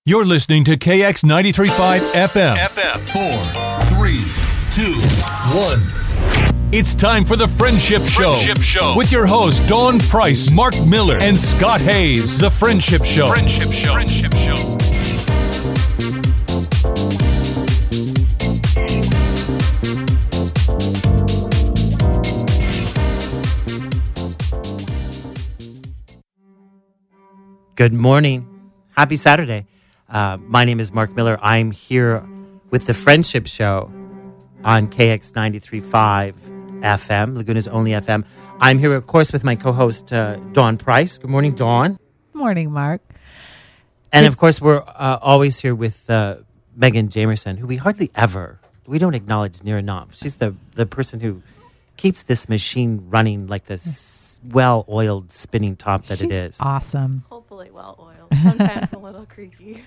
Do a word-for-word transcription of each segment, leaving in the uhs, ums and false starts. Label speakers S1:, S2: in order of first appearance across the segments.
S1: You're listening to K X ninety-three point five F M. F M. Four, three, two, one. It's time for the Friendship Show. Friendship Show. With your hosts, Dawn Price, Mark Miller, and Scott Hayes. The Friendship Show. Friendship Show. Friendship Show.
S2: Good morning. Happy Saturday. Uh, my name is Mark Miller. I'm here with the Friendship Show on K X ninety-three point five F M, Laguna's only F M. I'm here, of course, with my co-host, uh, Dawn Price. Good morning, Dawn.
S3: Good morning, Mark.
S2: And, of course, we're uh, always here with uh, Megan Jamerson, who we hardly ever, we don't acknowledge near enough. She's the, the person who keeps this machine running like this well-oiled spinning top that
S3: She's
S2: it is.
S3: Awesome.
S4: Hopefully well-oiled. Sometimes a little creaky.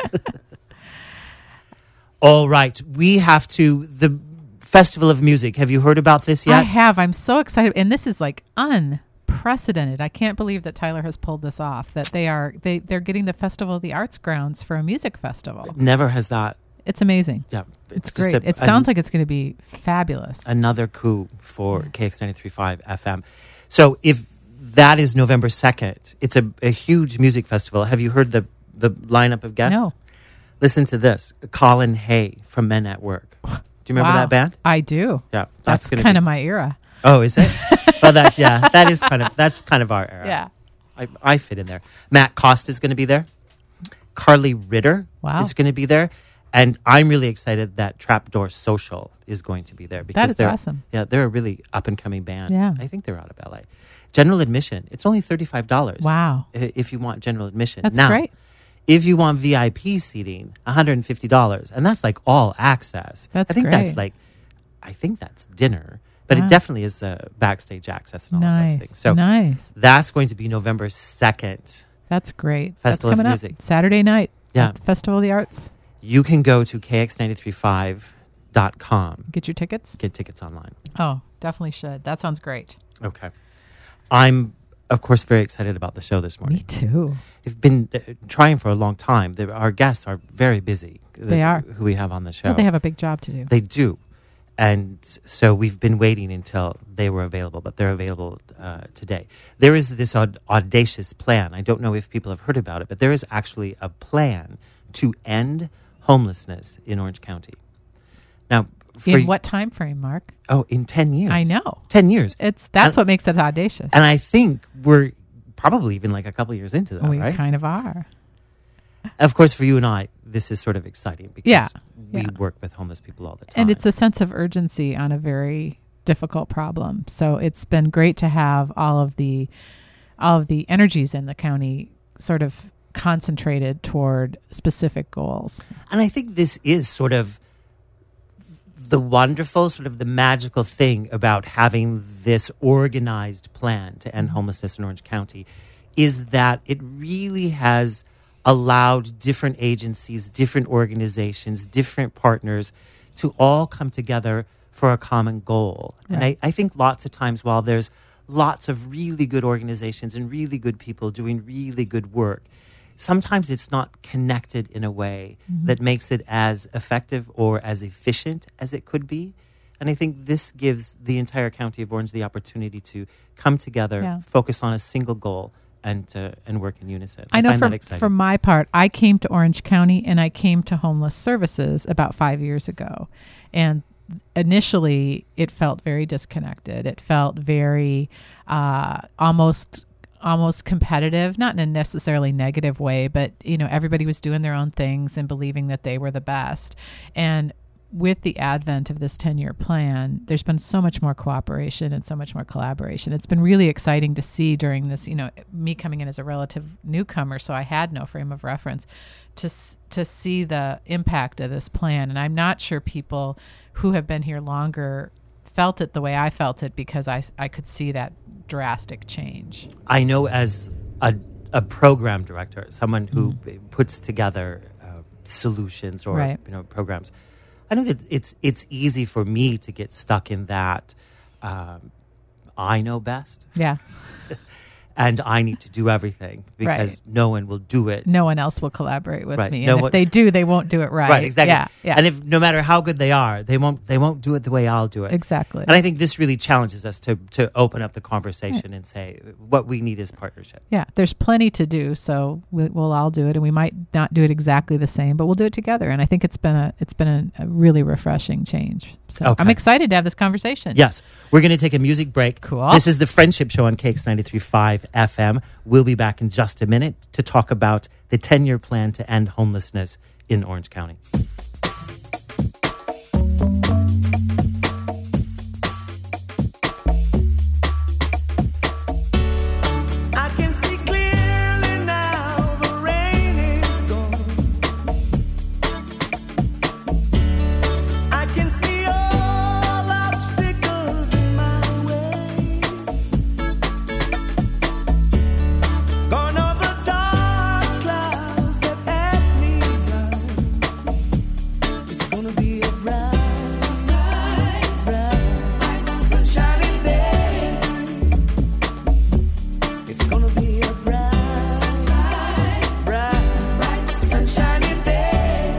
S2: All right. We have to, the Festival of Music. Have you heard about this yet?
S3: I have. I'm so excited. And this is like unprecedented. I can't believe that Tyler has pulled this off, that they are, they, they're getting the Festival of the Arts grounds for a music festival.
S2: Never has that.
S3: It's amazing.
S2: Yeah.
S3: It's,
S2: It's,
S3: great.
S2: just a-
S3: it sounds
S2: an-
S3: like it's going to be fabulous.
S2: another coup for K X ninety-three point five F M. So if that is November second, it's a, a huge music festival. Have you heard the, the lineup of guests?
S3: No.
S2: Listen to this. Colin Hay from Men at Work. Do you remember
S3: Wow.
S2: that band?
S3: I do.
S2: Yeah.
S3: That's,
S2: gonna
S3: kind
S2: be-
S3: of my era.
S2: Oh, is it? Well, that, yeah, that is kind of, that's kind of our era.
S3: Yeah.
S2: I, I fit in there. Matt Costa is going to be there. Carly Ritter
S3: Wow.
S2: is going to be there. And I'm really excited that Trapdoor Social is going to be there. Because
S3: is
S2: they're,
S3: awesome.
S2: Yeah, they're a really up-and-coming band.
S3: Yeah.
S2: I think they're out of L A. General admission, it's only thirty-five dollars.
S3: Wow.
S2: i- If you want general admission.
S3: That's
S2: now,
S3: great.
S2: if you want V I P seating, one hundred fifty dollars. And that's like all access.
S3: That's
S2: I think that's
S3: great.
S2: like, I think that's dinner. But
S3: Wow.
S2: it definitely is uh, backstage access and all of those
S3: Nice.
S2: things. So
S3: nice.
S2: that's going to be November second.
S3: That's great.
S2: Festival
S3: That's
S2: of
S3: coming
S2: Music.
S3: up Saturday night.
S2: Yeah.
S3: at the Festival of the Arts.
S2: You can go to K X ninety-three point five dot com.
S3: Get your tickets.
S2: Get tickets online.
S3: Oh, definitely should. That sounds great.
S2: Okay. I'm, of course, very excited about the show this morning.
S3: Me too.
S2: We've been uh, trying for a long time. The, our guests are very busy.
S3: They
S2: the-
S3: are.
S2: Who we have on the show.
S3: Well, they have a big job to do.
S2: They do. And so we've been waiting until they were available, but they're available uh, today. There is this aud- audacious plan. I don't know if people have heard about it, but there is actually a plan to end homelessness in Orange County. Now, for
S3: In what time frame, Mark?
S2: Oh, in ten years.
S3: I know.
S2: ten years.
S3: It's that's
S2: And-
S3: what makes it audacious.
S2: And I think we're probably even like a couple years into that,
S3: we
S2: right?
S3: kind of are.
S2: Of course, for you and I, this is sort of exciting because
S3: Yeah,
S2: we
S3: yeah.
S2: work with homeless people all the time.
S3: And it's a sense of urgency on a very difficult problem. So it's been great to have all of the all of the energies in the county sort of concentrated toward specific goals.
S2: And I think this is sort of the wonderful, sort of the magical thing about having this organized plan to end homelessness in Orange County is that it really has allowed different agencies, different organizations, different partners to all come together for a common goal. And I,
S3: Right.
S2: I think lots of times while there's lots of really good organizations and really good people doing really good work, sometimes it's not connected in a way
S3: Mm-hmm.
S2: that makes it as effective or as efficient as it could be. And I think this gives the entire county of Orange the opportunity to come together,
S3: Yeah.
S2: focus on a single goal, and uh, and work in unison.
S3: I know
S2: find
S3: for,
S2: that exciting.
S3: for my part, I came to Orange County and I came to homeless services about five years ago. And initially, it felt very disconnected. It felt very uh, almost almost competitive, not in a necessarily negative way, but you know, everybody was doing their own things and believing that they were the best. And with the advent of this ten-year plan, there's been so much more cooperation and so much more collaboration. It's been really exciting to see during this, you know, me coming in as a relative newcomer, so I had no frame of reference, to s- to see the impact of this plan. And I'm not sure people who have been here longer felt it the way I felt it, because I, s- I could see that drastic change.
S2: I know as a, a program director, someone who puts together uh, solutions or
S3: Right.
S2: you know programs, I know that it's it's easy for me to get stuck in that um, I know best.
S3: Yeah.
S2: and I need to do everything because
S3: Right.
S2: no one will do it.
S3: No one else will collaborate with
S2: Right.
S3: me.
S2: No
S3: And
S2: one-
S3: if they do, they won't do it right.
S2: Right, exactly.
S3: Yeah, yeah.
S2: And if no matter how good they are, they won't they won't do it the way I'll do it.
S3: Exactly.
S2: And I think this really challenges us to to open up the conversation and say what we need is partnership.
S3: Yeah, there's plenty to do, so we, we'll all do it, and we might not do it exactly the same, but we'll do it together. And I think it's been a it's been a, a really refreshing change. So
S2: Okay.
S3: I'm excited to have this conversation.
S2: Yes. We're going to take a music break.
S3: Cool.
S2: This is the Friendship Show on K X ninety-three point five F M. We'll be back in just a minute to talk about the ten-year plan to end homelessness in Orange County.
S5: I can see clearly now, the rain is gone. I can see all obstacles in my way. Gone are the dark clouds that had me blind. It's gonna be a bright, bright, sunshiny day. It's gonna be a bright, bright, sunshiny day.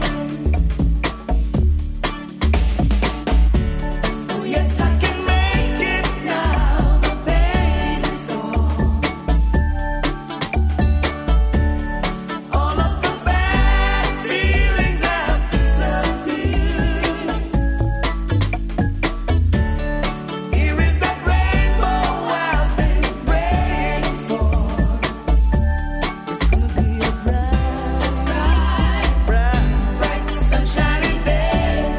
S5: Oh yes, I can make it now. The pain is gone. All of the bad feelings have disappeared. Here is that rainbow I've been praying for. It's gonna be a bright, bright, bright, sunshiny day.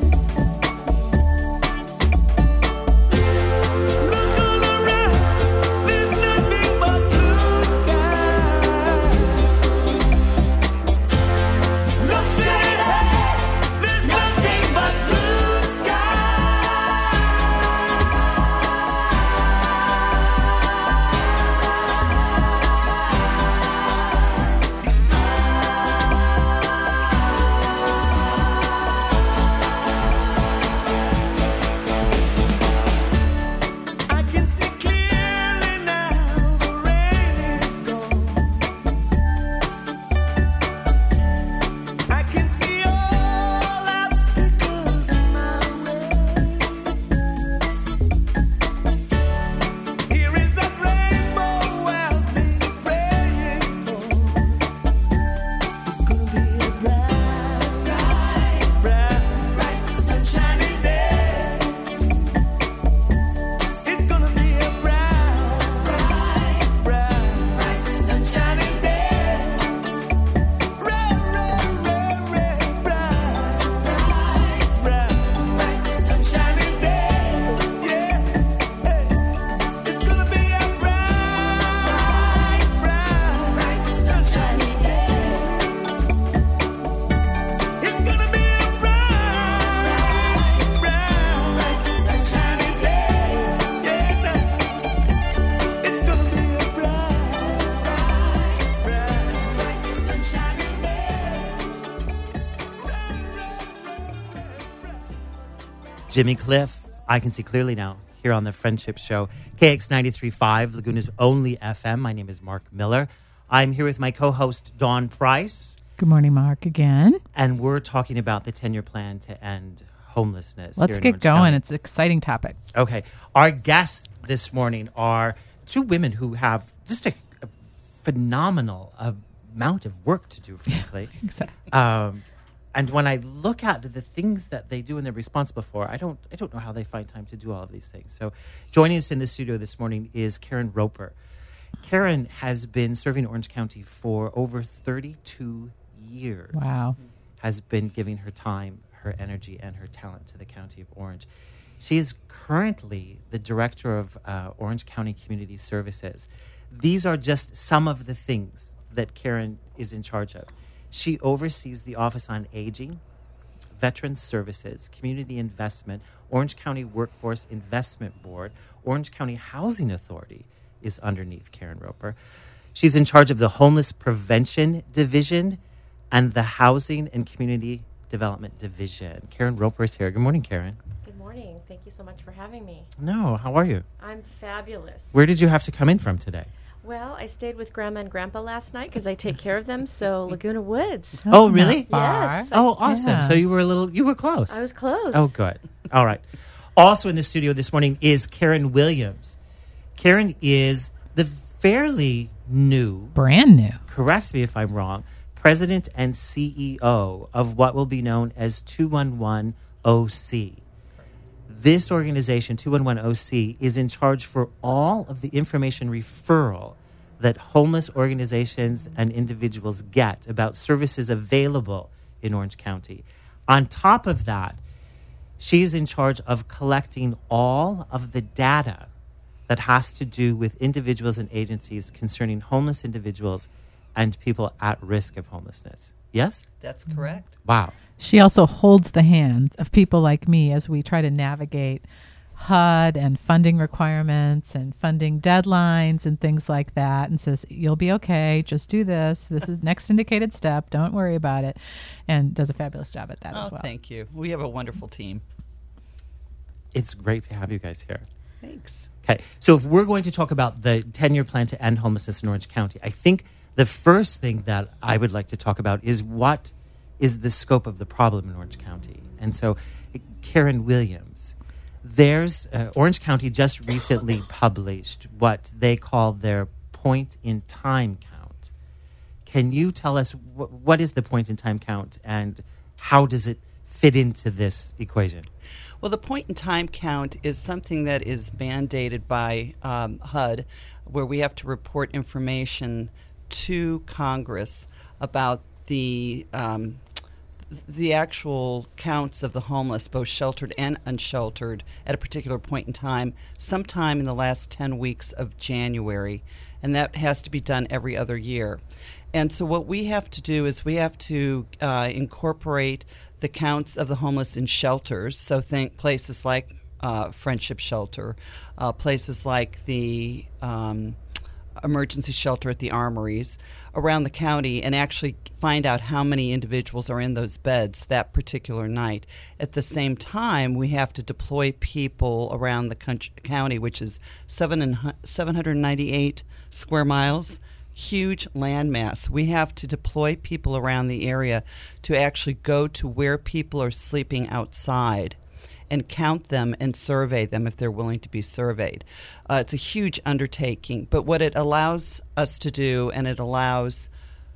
S5: Look all around, there's nothing but blue skies. Look straight ahead, there's nothing but blue skies. I can see clearly now, the rain is gone. I can see all obstacles in my way. Here is that rainbow I've been praying for. It's gonna be a bright, bright, bright, sunshiny day. It's gonna be a bright, bright, bright, sunshiny day. Bright, bright, bright, bright, bright, bright, sunshiny day. Yeah, hey. It's gonna be a bright, bright, bright, sunshiny day. It's gonna be a bright, bright, sunshiny day. Yeah, it's gonna be a bright, bright, sunshiny day.
S2: Jimmy Cliff, I Can See Clearly Now, here on the Friendship Show, K X ninety-three point five, Laguna's only F M. My name is Mark Miller. I'm here with my co-host, Dawn Price,
S3: Good morning, Mark, again.
S2: and we're talking about the ten-year plan to end homelessness.
S3: Let's
S2: here in
S3: get
S2: Orange
S3: going.
S2: County.
S3: It's an exciting topic.
S2: Okay. Our guests this morning are two women who have just a, a phenomenal amount of work to do, frankly.
S3: Exactly.
S2: Um, and when I look at the things that they do and they're responsible for, I don't, I don't know how they find time to do all of these things. So, joining us in the studio this morning is Karen Roper. Karen has been serving Orange County for over thirty-two years.
S3: Wow.
S2: Has been giving her time, her energy, and her talent to the County of Orange. She is currently the director of uh, Orange County Community Services. These are just some of the things that Karen is in charge of. She oversees the Office on Aging, Veterans Services, Community Investment, Orange County Workforce Investment Board, Orange County Housing Authority is underneath Karen Roper. She's in charge of the Homeless Prevention Division and the Housing and Community Development Division. Karen Roper is here. Good morning, Karen.
S6: Good morning. Thank you so much for having me.
S2: No, how are you?
S6: I'm fabulous.
S2: Where did you have to come in from today?
S4: Well, I stayed with Grandma and Grandpa last night because I take care of them. So Laguna Woods.
S2: Oh,
S3: That's
S2: really?
S3: not far.
S4: Yes.
S2: Oh, awesome.
S3: Yeah.
S2: So you were a little, you were close.
S4: I was close.
S2: Oh, good. All right. Also in the studio this morning is Karen Williams. Karen is the fairly new,
S3: Brand new.
S2: correct me if I'm wrong, president and C E O of what will be known as two one one O C. This organization, two one one O C, is in charge for all of the information referral that homeless organizations and individuals get about services available in Orange County. On top of that, she is in charge of collecting all of the data that has to do with individuals and agencies concerning homeless individuals and people at risk of homelessness. Yes?
S6: That's correct.
S2: Wow.
S3: She also holds the hand of people like me as we try to navigate H U D and funding requirements and funding deadlines and things like that, and says, you'll be okay, just do this. This is next indicated step. Don't worry about it. And does a fabulous job at that
S6: Oh,
S3: as well.
S6: thank you. We have a wonderful team.
S2: It's great to have you guys here.
S6: Thanks.
S2: Okay, so if we're going to talk about the ten-year plan to end homelessness in Orange County, I think the first thing that I would like to talk about is what is the scope of the problem in Orange County. And so, Karen Williams, there's uh, Orange County just recently published what they call their point-in-time count. Can you tell us wh- what is the point-in-time count and how does it fit into this equation?
S6: Well, the point-in-time count is something that is mandated by um, H U D, where we have to report information to Congress about the um, the actual counts of the homeless, both sheltered and unsheltered, at a particular point in time, sometime in the last ten weeks of January, and that has to be done every other year. And so what we have to do is we have to uh, incorporate the counts of the homeless in shelters, so think places like uh, Friendship Shelter, uh, places like the um, emergency shelter at the Armories around the county, and actually find out how many individuals are in those beds that particular night. At the same time, we have to deploy people around the country, county, which is seven and seven hundred ninety-eight square miles. Huge landmass. We have to deploy people around the area to actually go to where people are sleeping outside and count them and survey them if they're willing to be surveyed. Uh, it's a huge undertaking, but what it allows us to do, and it allows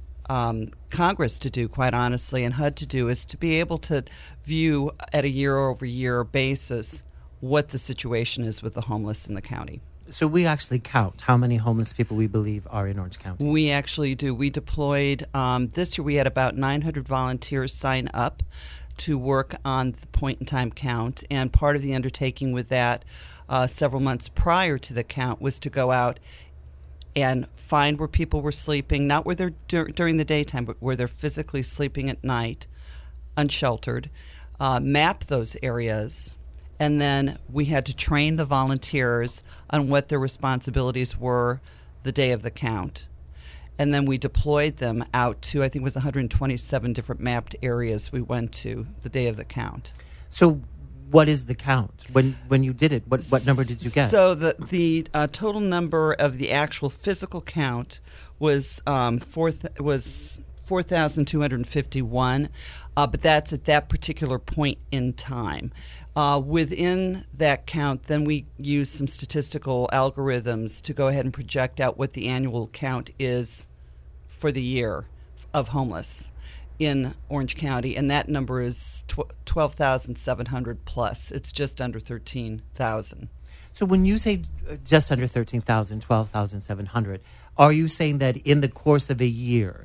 S6: um, Congress to do, quite honestly, and H U D to do, is to be able to view at a year-over-year basis what the situation is with the homeless in the county.
S2: So we actually count how many homeless people we believe are in Orange County.
S6: We actually do. We deployed, um, this year we had about nine hundred volunteers sign up to work on the point-in-time count, and part of the undertaking with that uh, several months prior to the count was to go out and find where people were sleeping, not where they're dur- during the daytime, but where they're physically sleeping at night, unsheltered, uh, map those areas, and then we had to train the volunteers on what their responsibilities were the day of the count. And then we deployed them out to, I think it was one hundred twenty-seven different mapped areas we went to the day of the count.
S2: So what is the count? When when you did it, what, what number did you get?
S6: So the, the uh, total number of the actual physical count was um, four th- was four thousand two hundred fifty-one, uh, but that's at that particular point in time. Uh, within that count, then we use some statistical algorithms to go ahead and project out what the annual count is for the year of homeless in Orange County, and that number is tw- twelve thousand seven hundred plus. It's just under thirteen thousand.
S2: So when you say uh, just under thirteen thousand, twelve thousand seven hundred, are you saying that in the course of a year,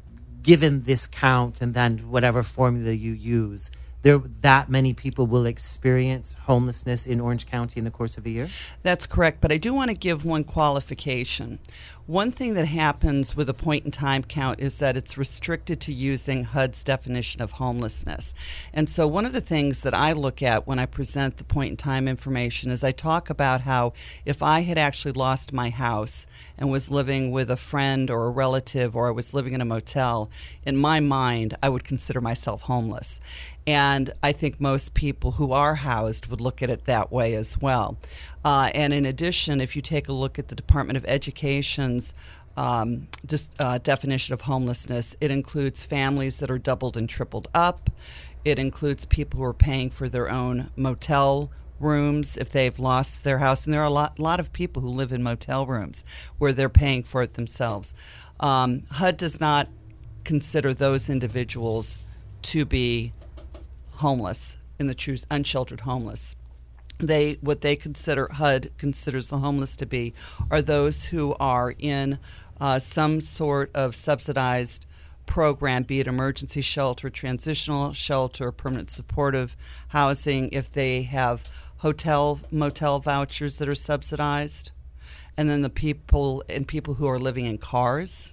S2: given this count and then whatever formula you use, there that many people will experience homelessness in Orange County in the course of a year?
S6: That's correct, but I do want to give one qualification. One thing that happens with a point-in-time count is that it's restricted to using H U D's definition of homelessness. And so one of the things that I look at when I present the point-in-time information is I talk about how if I had actually lost my house and was living with a friend or a relative, or I was living in a motel, in my mind, I would consider myself homeless. And And I think most people who are housed would look at it that way as well. Uh, and in addition, if you take a look at the Department of Education's um, just, uh, definition of homelessness, it includes families that are doubled and tripled up. It includes people who are paying for their own motel rooms if they've lost their house. And there are a lot, lot of people who live in motel rooms where they're paying for it themselves. Um, H U D does not consider those individuals to be homeless, in the true unsheltered homeless. They what they consider H U D considers the homeless to be are those who are in uh, some sort of subsidized program, be it emergency shelter, transitional shelter, permanent supportive housing, if they have hotel motel vouchers that are subsidized, and then the people and people who are living in cars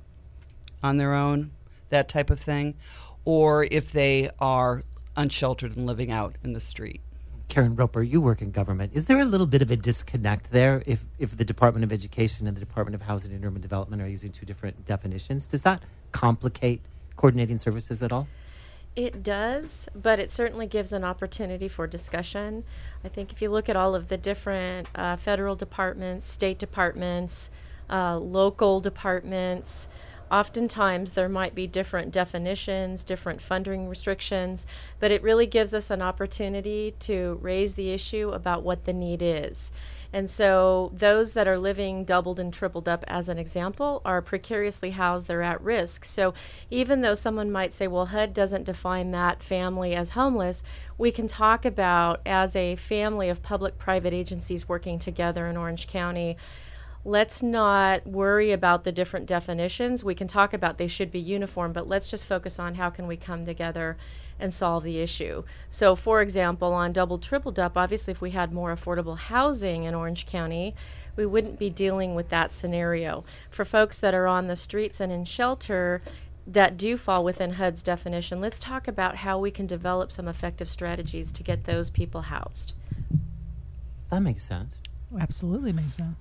S6: on their own, that type of thing, or if they are unsheltered and living out in the street.
S2: Karen Roper, you work in government. Is there a little bit of a disconnect there if, if the Department of Education and the Department of Housing and Urban Development are using two different definitions? Does that complicate coordinating services at all?
S4: It does, but it certainly gives an opportunity for discussion. I think if you look at all of the different uh, federal departments, state departments, uh, local departments, oftentimes there might be different definitions, different funding restrictions, but it really gives us an opportunity to raise the issue about what the need is. And so those that are living doubled and tripled up, as an example, are precariously housed, they're at risk. So even though someone might say, well, H U D doesn't define that family as homeless, we can talk about, as a family of public-private agencies working together in Orange County, let's not worry about the different definitions. We can talk about they should be uniform, but let's just focus on how can we come together and solve the issue. So, for example, on double tripled up, obviously if we had more affordable housing in Orange County, we wouldn't be dealing with that scenario. For folks that are on the streets and in shelter that do fall within H U D's definition, let's talk about how we can develop some effective strategies to get those people housed.
S2: That makes sense.
S3: Absolutely makes sense.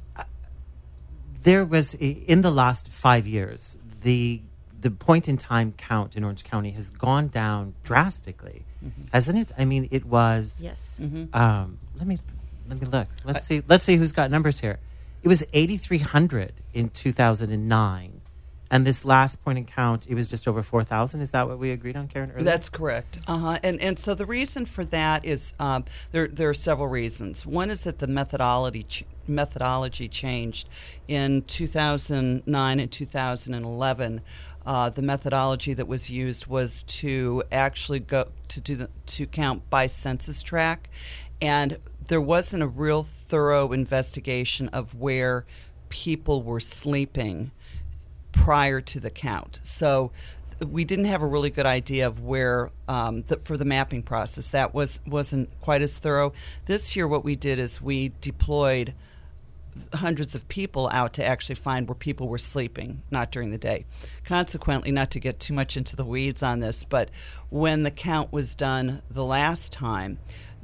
S2: There was, in the last five years, the the point in time count in Orange County has gone down drastically, mm-hmm. hasn't it? I mean, it was.
S4: Yes.
S6: Mm-hmm.
S2: Um, let me let me look. Let's see. Let's see who's got numbers here. It was eighty-three hundred in two thousand nine, and this last point in count, it was just over four thousand. Is that what we agreed on, Karen? Earlier?
S6: That's correct. Uh-huh. And and so the reason for that is um, there there are several reasons. One is that the methodology ch- methodology changed in two thousand nine and two thousand eleven. Uh, the methodology that was used was to actually go to do the to count by census tract, and there wasn't a real thorough investigation of where people were sleeping prior to the count. So we didn't have a really good idea of where um, the, for the mapping process. That was wasn't quite as thorough. This year, what we did is we deployed hundreds of people out to actually find where people were sleeping, not during the day. Consequently, not to get too much into the weeds on this, but when the count was done the last time,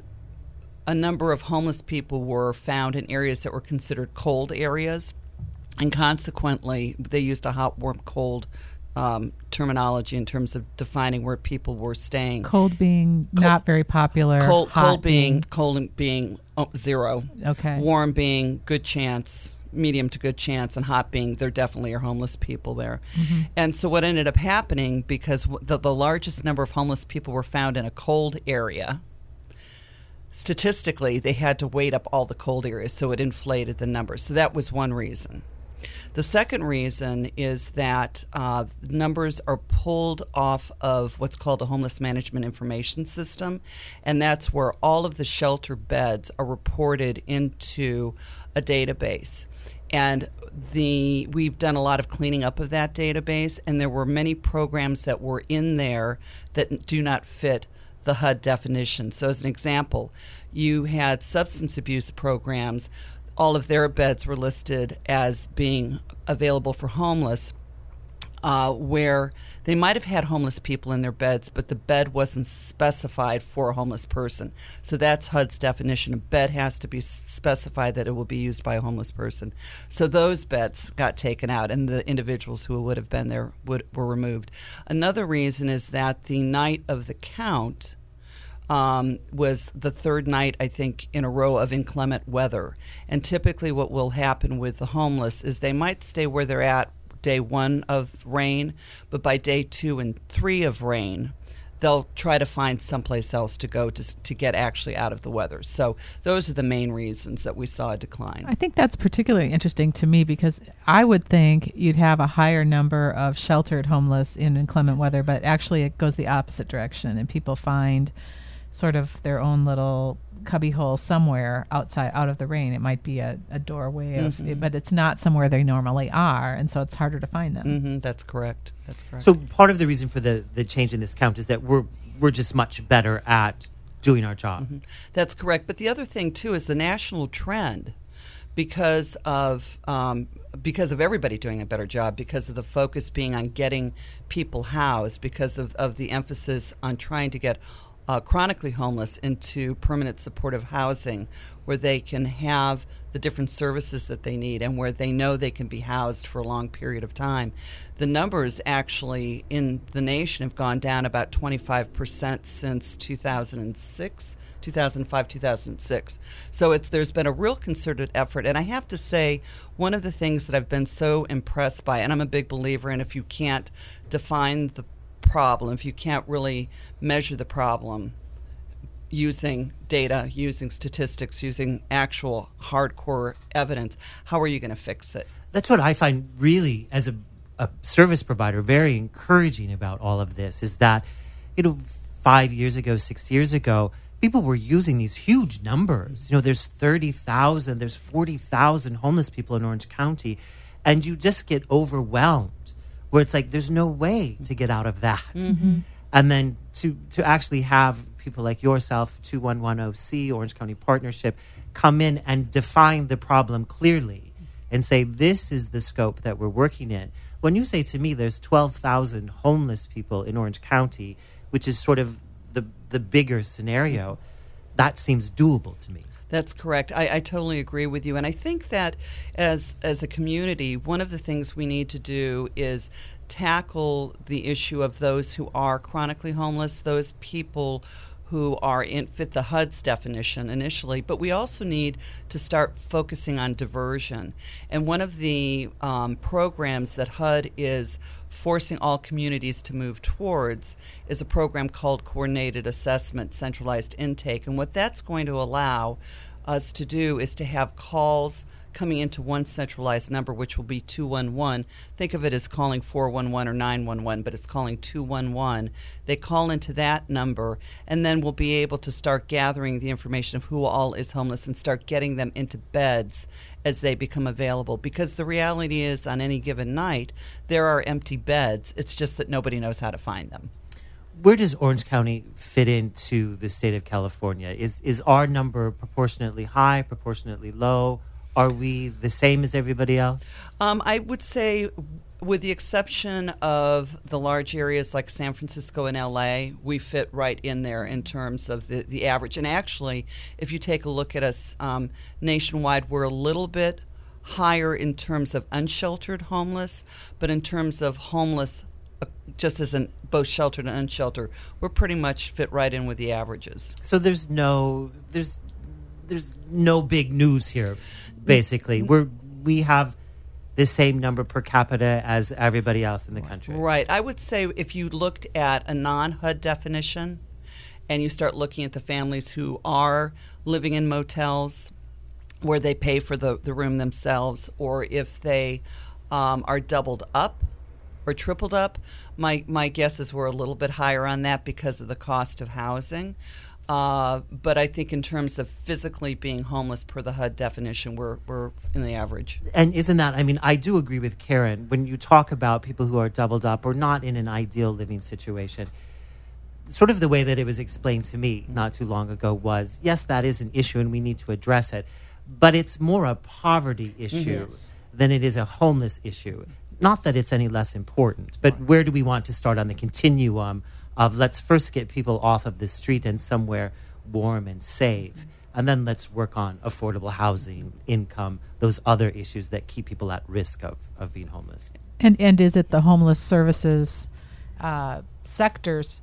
S6: a number of homeless people were found in areas that were considered cold areas, and consequently, they used a hot, warm, cold um, terminology in terms of defining where people were staying.
S3: Cold being
S6: Cold-
S3: not very popular.
S6: Cold,
S3: hot
S6: cold being cold being oh, zero.
S3: Okay.
S6: Warm being good chance, medium to good chance, and hot being there definitely are homeless people there.
S3: Mm-hmm.
S6: And so what ended up happening, because w- the, the largest number of homeless people were found in a cold area, statistically they had to weight up all the cold areas, so it inflated the numbers. So that was one reason. The second reason is that uh, numbers are pulled off of what's called a homeless management information system, and that's where all of the shelter beds are reported into a database. And the we've done a lot of cleaning up of that database, and there were many programs that were in there that do not fit the H U D definition. So as an example, you had substance abuse programs. All of their beds were listed as being available for homeless, uh, where they might have had homeless people in their beds, but the bed wasn't specified for a homeless person. So that's H U D's definition. A bed has to be s- specified that it will be used by a homeless person. So those beds got taken out, and the individuals who would have been there would, were removed. Another reason is that the night of the count, um, was the third night, I think, in a row of inclement weather. And typically what will happen with the homeless is they might stay where they're at day one of rain, but by day two and three of rain, they'll try to find someplace else to go to to get actually out of the weather. So those are the main reasons that we saw a decline.
S3: I think that's particularly interesting to me because I would think you'd have a higher number of sheltered homeless in inclement weather, but actually it goes the opposite direction, and people find sort of their own little cubbyhole somewhere outside, out of the rain. It might be a, a doorway, of,
S6: Mhm.
S3: but it's not somewhere they normally are, and so it's harder to find them.
S6: hmm That's correct. That's correct.
S2: So part of the reason for the, the change in this count is that we're we're just much better at doing our job.
S6: Mhm. That's correct. But the other thing too is the national trend, because of um, because of everybody doing a better job, because of the focus being on getting people housed, because of, of the emphasis on trying to get uh, chronically homeless into permanent supportive housing, where they can have the different services that they need and where they know they can be housed for a long period of time. The numbers actually in the nation have gone down about twenty-five percent since two thousand six, two thousand five, two thousand six. So it's there's been a real concerted effort. And I have to say, one of the things that I've been so impressed by, and I'm a big believer in, if you can't define the problem, if you can't really measure the problem using data, using statistics, using actual hardcore evidence, how are you going to fix it?
S2: That's what I find really, as a, a service provider, very encouraging about all of this is that, you know, five years ago, six years ago, people were using these huge numbers. You know, there's thirty thousand, there's forty thousand homeless people in Orange County, and you just get overwhelmed where it's like, there's no way to get out of that.
S6: Mm-hmm.
S2: And then to, to actually have people like yourself, two one one zero C, Orange County Partnership, come in and define the problem clearly and say, this is the scope that we're working in. When you say to me there's twelve thousand homeless people in Orange County, which is sort of the, the bigger scenario, that seems doable to me.
S6: That's correct. I, I totally agree with you. And I think that as as a community, one of the things we need to do is tackle the issue of those who are chronically homeless, those people who are in fit the H U D's definition initially, but we also need to start focusing on diversion. And one of the um, programs that H U D is forcing all communities to move towards is a program called Coordinated Assessment, Centralized Intake. And what that's going to allow us to do is to have calls coming into one centralized number, which will be two one one. Think of it as calling four one one or nine one one, but it's calling two one one. They call into that number, and then we'll be able to start gathering the information of who all is homeless and start getting them into beds as they become available. Because the reality is, on any given night, there are empty beds. It's just that nobody knows how to find them.
S2: Where does Orange County fit into the state of California? Is is our number proportionately high, proportionately low? Are we the same as everybody else?
S6: Um, I would say, with the exception of the large areas like San Francisco and L A, we fit right in there in terms of the, the average. And actually, if you take a look at us um, nationwide, we're a little bit higher in terms of unsheltered homeless, but in terms of homeless, uh, just as in both sheltered and unsheltered, we're pretty much fit right in with the averages.
S2: So there's no there's there's no big news here. Basically, we're we have the same number per capita as everybody else in the country.
S6: Right. I would say if you looked at a non-H U D definition and you start looking at the families who are living in motels where they pay for the, the room themselves, or if they um, are doubled up or tripled up, my, my guess is we're a little bit higher on that because of the cost of housing. Uh, but I think in terms of physically being homeless per the H U D definition, we're we're in the average.
S2: And isn't that, I mean, I do agree with Karen. When you talk about people who are doubled up or not in an ideal living situation, sort of the way that it was explained to me not too long ago was, yes, that is an issue and we need to address it, but it's more a poverty issue
S4: Yes.
S2: than it is a homeless issue. Not that it's any less important, but where do we want to start on the continuum of let's first get people off of the street and somewhere warm and safe, and then let's work on affordable housing, income, those other issues that keep people at risk of, of being homeless.
S3: And and is it the homeless services uh, sector's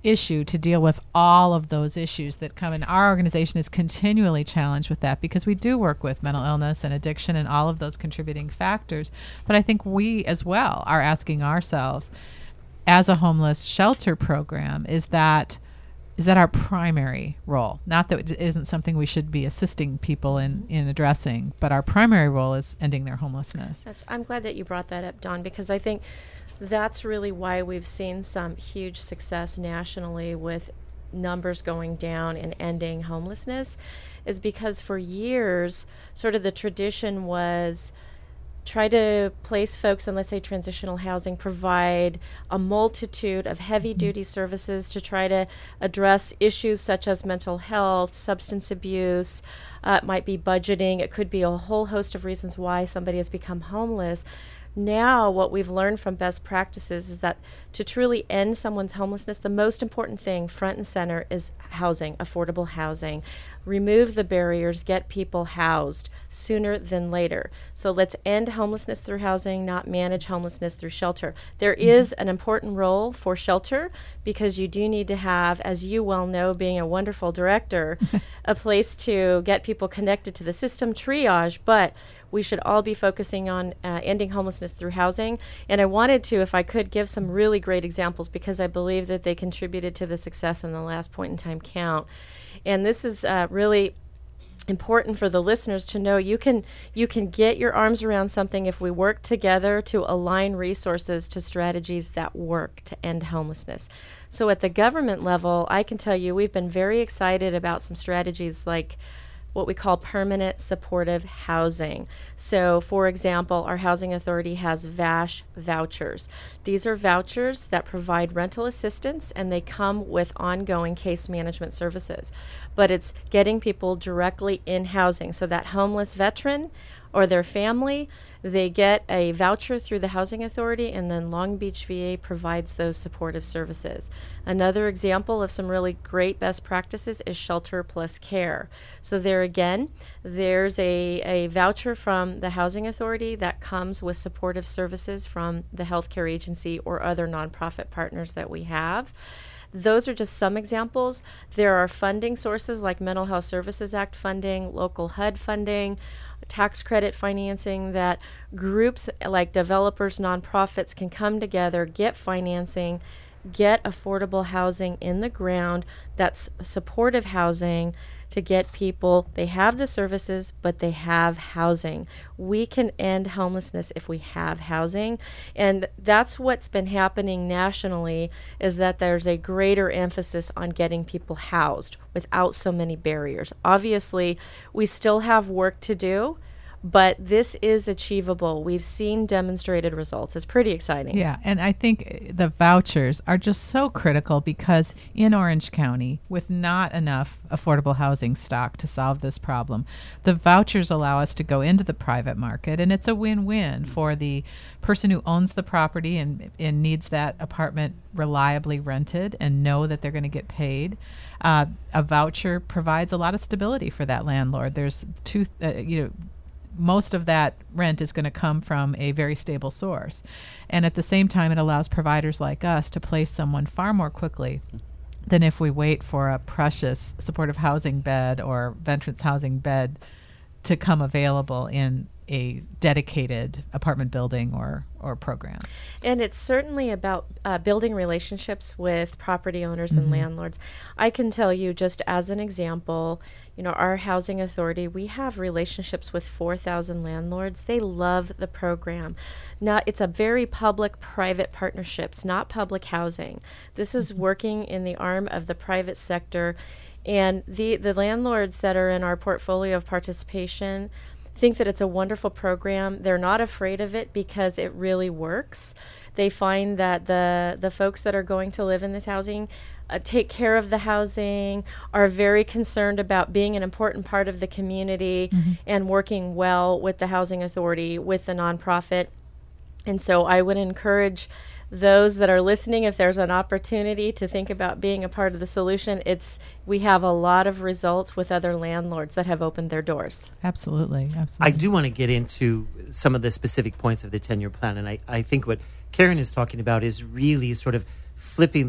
S3: issue to deal with all of those issues that come in. Our organization is continually challenged with that because we do work with mental illness and addiction and all of those contributing factors. But I think we as well are asking ourselves, as a homeless shelter program, is that is that our primary role? Not that it isn't something we should be assisting people in, in addressing, but our primary role is ending their homelessness.
S4: That's, I'm glad that you brought that up, Dawn, because I think that's really why we've seen some huge success nationally with numbers going down and ending homelessness, is because for years, sort of the tradition was try to place folks in, let's say, transitional housing, provide a multitude of heavy-duty services to try to address issues such as mental health, substance abuse. Uh, it might be budgeting. It could be a whole host of reasons why somebody has become homeless. Now, what we've learned from best practices is that to truly end someone's homelessness, the most important thing front and center is housing, affordable housing. Remove the barriers, get people housed sooner than later. So let's end homelessness through housing, not manage homelessness through shelter. There is an important role for shelter because you do need to have, as you well know, being a wonderful director, a place to get people connected to the system, triage, but we should all be focusing on uh, ending homelessness through housing. And I wanted to, if I could, give some really great examples because I believe that they contributed to the success in the last point in time count. And this is uh, really important for the listeners to know. You can you can get your arms around something if we work together to align resources to strategies that work to end homelessness. So at the government level, I can tell you we've been very excited about some strategies like what we call permanent supportive housing. So, for example, our housing authority has VASH vouchers. These are vouchers that provide rental assistance and they come with ongoing case management services. But it's getting people directly in housing. So that homeless veteran or their family, they get a voucher through the housing authority, and then Long Beach V A provides those supportive services. Another example of some really great best practices is shelter plus care. So there again, there's a, a voucher from the housing authority that comes with supportive services from the healthcare agency or other nonprofit partners that we have. Those are just some examples. There are funding sources like Mental Health Services Act funding, local H U D funding, tax credit financing that groups like developers, nonprofits can come together, get financing, get affordable housing in the ground that's supportive housing to get people, they have the services, but they have housing. We can end homelessness if we have housing. And that's what's been happening nationally, is that there's a greater emphasis on getting people housed without so many barriers. Obviously, we still have work to do, but this is achievable. We've seen demonstrated results. It's pretty exciting.
S3: Yeah, and I think the vouchers are just so critical because in Orange County, with not enough affordable housing stock to solve this problem, the vouchers allow us to go into the private market, and it's a win-win for the person who owns the property and, and needs that apartment reliably rented and know that they're going to get paid. Uh, a voucher provides a lot of stability for that landlord. There's two, uh, you know, most of that rent is going to come from a very stable source. And at the same time, it allows providers like us to place someone far more quickly than if we wait for a precious supportive housing bed or veterans housing bed to come available in a dedicated apartment building or, or program.
S4: And it's certainly about uh, building relationships with property owners
S3: Mm-hmm.
S4: and landlords. I can tell you, just as an example, you know, our housing authority, we have relationships with four thousand landlords. They love the program. Now, it's a very public-private partnerships, not public housing. This is working in the arm of the private sector. And the, the landlords that are in our portfolio of participation think that it's a wonderful program. They're not afraid of it because it really works. They find that the the folks that are going to live in this housing uh, take care of the housing, are very concerned about being an important part of the community mm-hmm. and working well with the housing authority, with the nonprofit. And so I would encourage those that are listening, if there's an opportunity to think about being a part of the solution, it's we have a lot of results with other landlords that have opened their doors.
S3: Absolutely, absolutely.
S2: I do want to get into some of the specific points of the ten-year plan, and I, I think what Karen is talking about is really sort of flipping the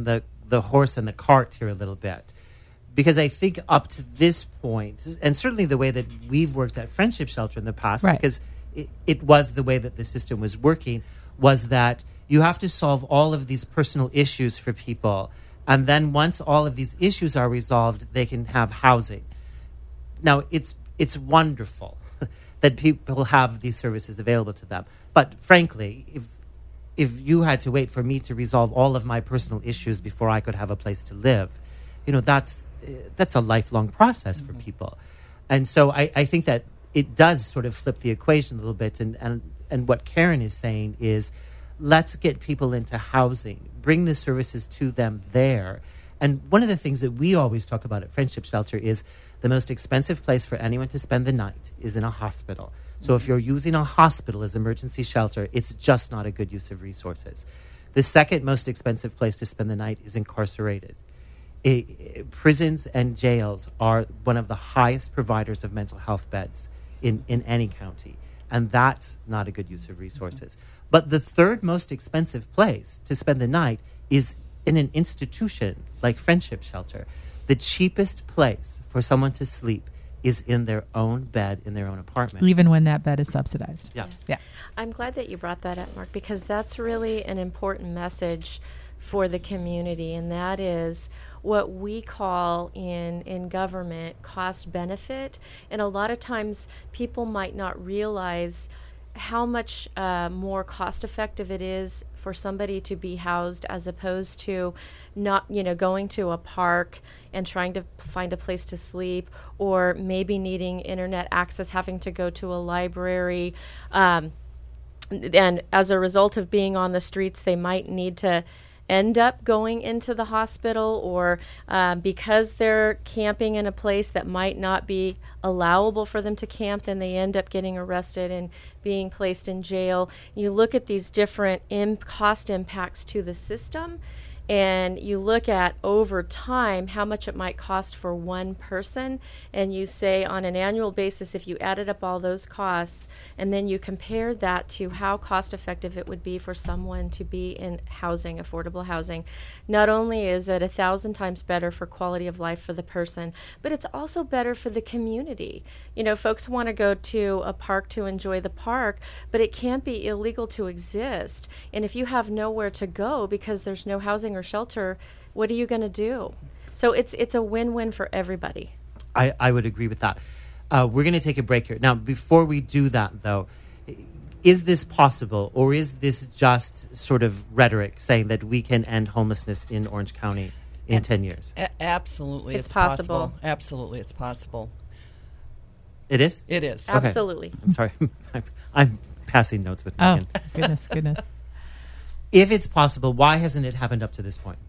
S2: the horse and the cart here a little bit. Because I think up to this point, and certainly the way that we've worked at Friendship Shelter in the past,
S3: Right.
S2: because it, it was the way that the system was working, was that you have to solve all of these personal issues for people. And then once all of these issues are resolved, they can have housing. Now, it's it's wonderful that people have these services available to them. But frankly, if if you had to wait for me to resolve all of my personal issues before I could have a place to live, you know, that's that's a lifelong process for people. And so I, I think that it does sort of flip the equation a little bit. And, and, and what Karen is saying is, let's get people into housing, bring the services to them there. And one of the things that we always talk about at Friendship Shelter is the most expensive place for anyone to spend the night is in a hospital. So if you're using a hospital as emergency shelter, it's just not a good use of resources. The second most expensive place to spend the night is incarcerated. I- I- prisons and jails are one of the highest providers of mental health beds in, in any county. And that's not a good use of resources. But the third most expensive place to spend the night is in an institution like Friendship Shelter. The cheapest place for someone to sleep is in their own bed, in their own apartment.
S3: Even when that bed is subsidized.
S2: Yeah.
S3: Yeah.
S4: I'm glad that you brought that up, Mark, because that's really an important message for the community, and that is what we call in, in government cost benefit. And a lot of times people might not realize how much uh, more cost effective it is for somebody to be housed as opposed to not, you know, going to a park and trying to find a place to sleep, or maybe needing internet access, having to go to a library. Um, and as a result of being on the streets, they might need to end up going into the hospital, or um, because they're camping in a place that might not be allowable for them to camp, then they end up getting arrested and being placed in jail. You look at these different im- cost impacts to the system, and you look at over time how much it might cost for one person, and you say on an annual basis, if you added up all those costs and then you compare that to how cost effective it would be for someone to be in housing, affordable housing, not only is it a thousand times better for quality of life for the person, but it's also better for the community. You know, folks want to go to a park to enjoy the park, but it can't be illegal to exist. And if you have nowhere to go because there's no housing or shelter, what are you going to do? So it's it's a win-win for everybody.
S2: I, I would agree with that. Uh, we're going to take a break here. Now, before we do that, though, is this possible, or is this just sort of rhetoric saying that we can end homelessness in Orange County in
S6: A-
S2: ten years?
S6: A- absolutely,
S4: It's
S6: it's,
S4: possible.
S6: Absolutely, it's possible.
S2: It is?
S6: It is.
S2: Okay.
S4: Absolutely.
S2: I'm sorry. I'm, I'm passing notes with
S3: Oh,
S2: Megan.
S3: goodness, goodness.
S2: If it's possible, why hasn't it happened up to this point?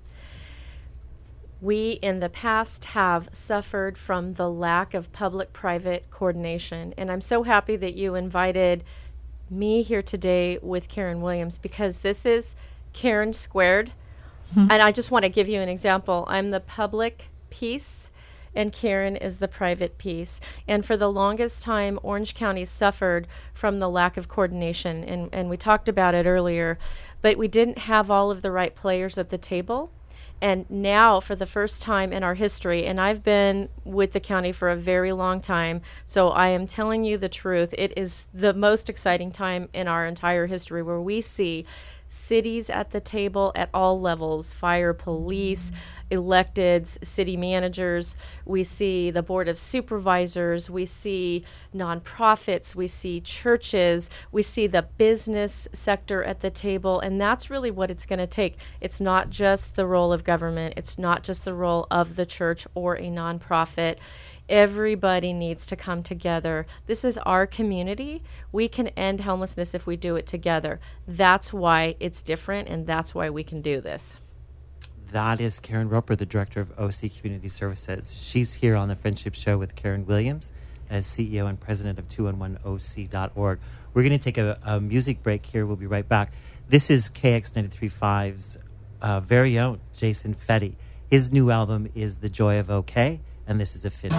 S4: We in the past have suffered from the lack of public-private coordination. And I'm so happy that you invited me here today with Karen Williams, because this is Karen squared. And I just want to give you an example. I'm the public piece, and Karen is the private piece. And for the longest time, Orange County suffered from the lack of coordination. And, and we talked about it earlier, but we didn't have all of the right players at the table. And now, for the first time in our history, and I've been with the county for a very long time, so I am telling you the truth, it is the most exciting time in our entire history where we see cities at the table at all levels: fire, police, electeds, city managers. We see the board of supervisors. We see nonprofits. We see churches. We see the business sector at the table. And that's really what it's going to take. It's not just the role of government. It's not just the role of the church or a nonprofit. Everybody needs to come together. This is our community. We can end homelessness if we do it together. That's why it's different, and that's why we can do this.
S2: That is Karen Roper, the director of O C Community Services. She's here on the Friendship Show with Karen Williams as C E O and president of two one one O C dot org. We're going to take a, a music break here. We'll be right back. This is K X ninety-three point five's uh, very own Jason Fetty. His new album is The Joy of OK, and this is Affinity.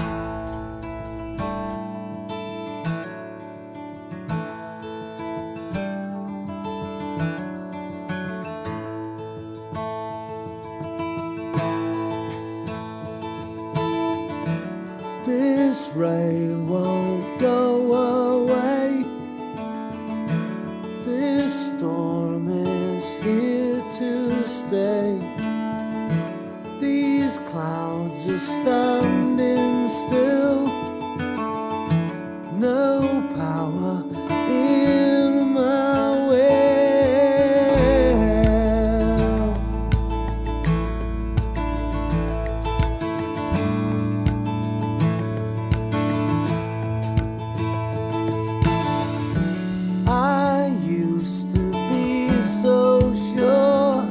S5: This rain won't go away. This storm is here to stay. These clouds are standing still. No power in my way. I used to be so sure.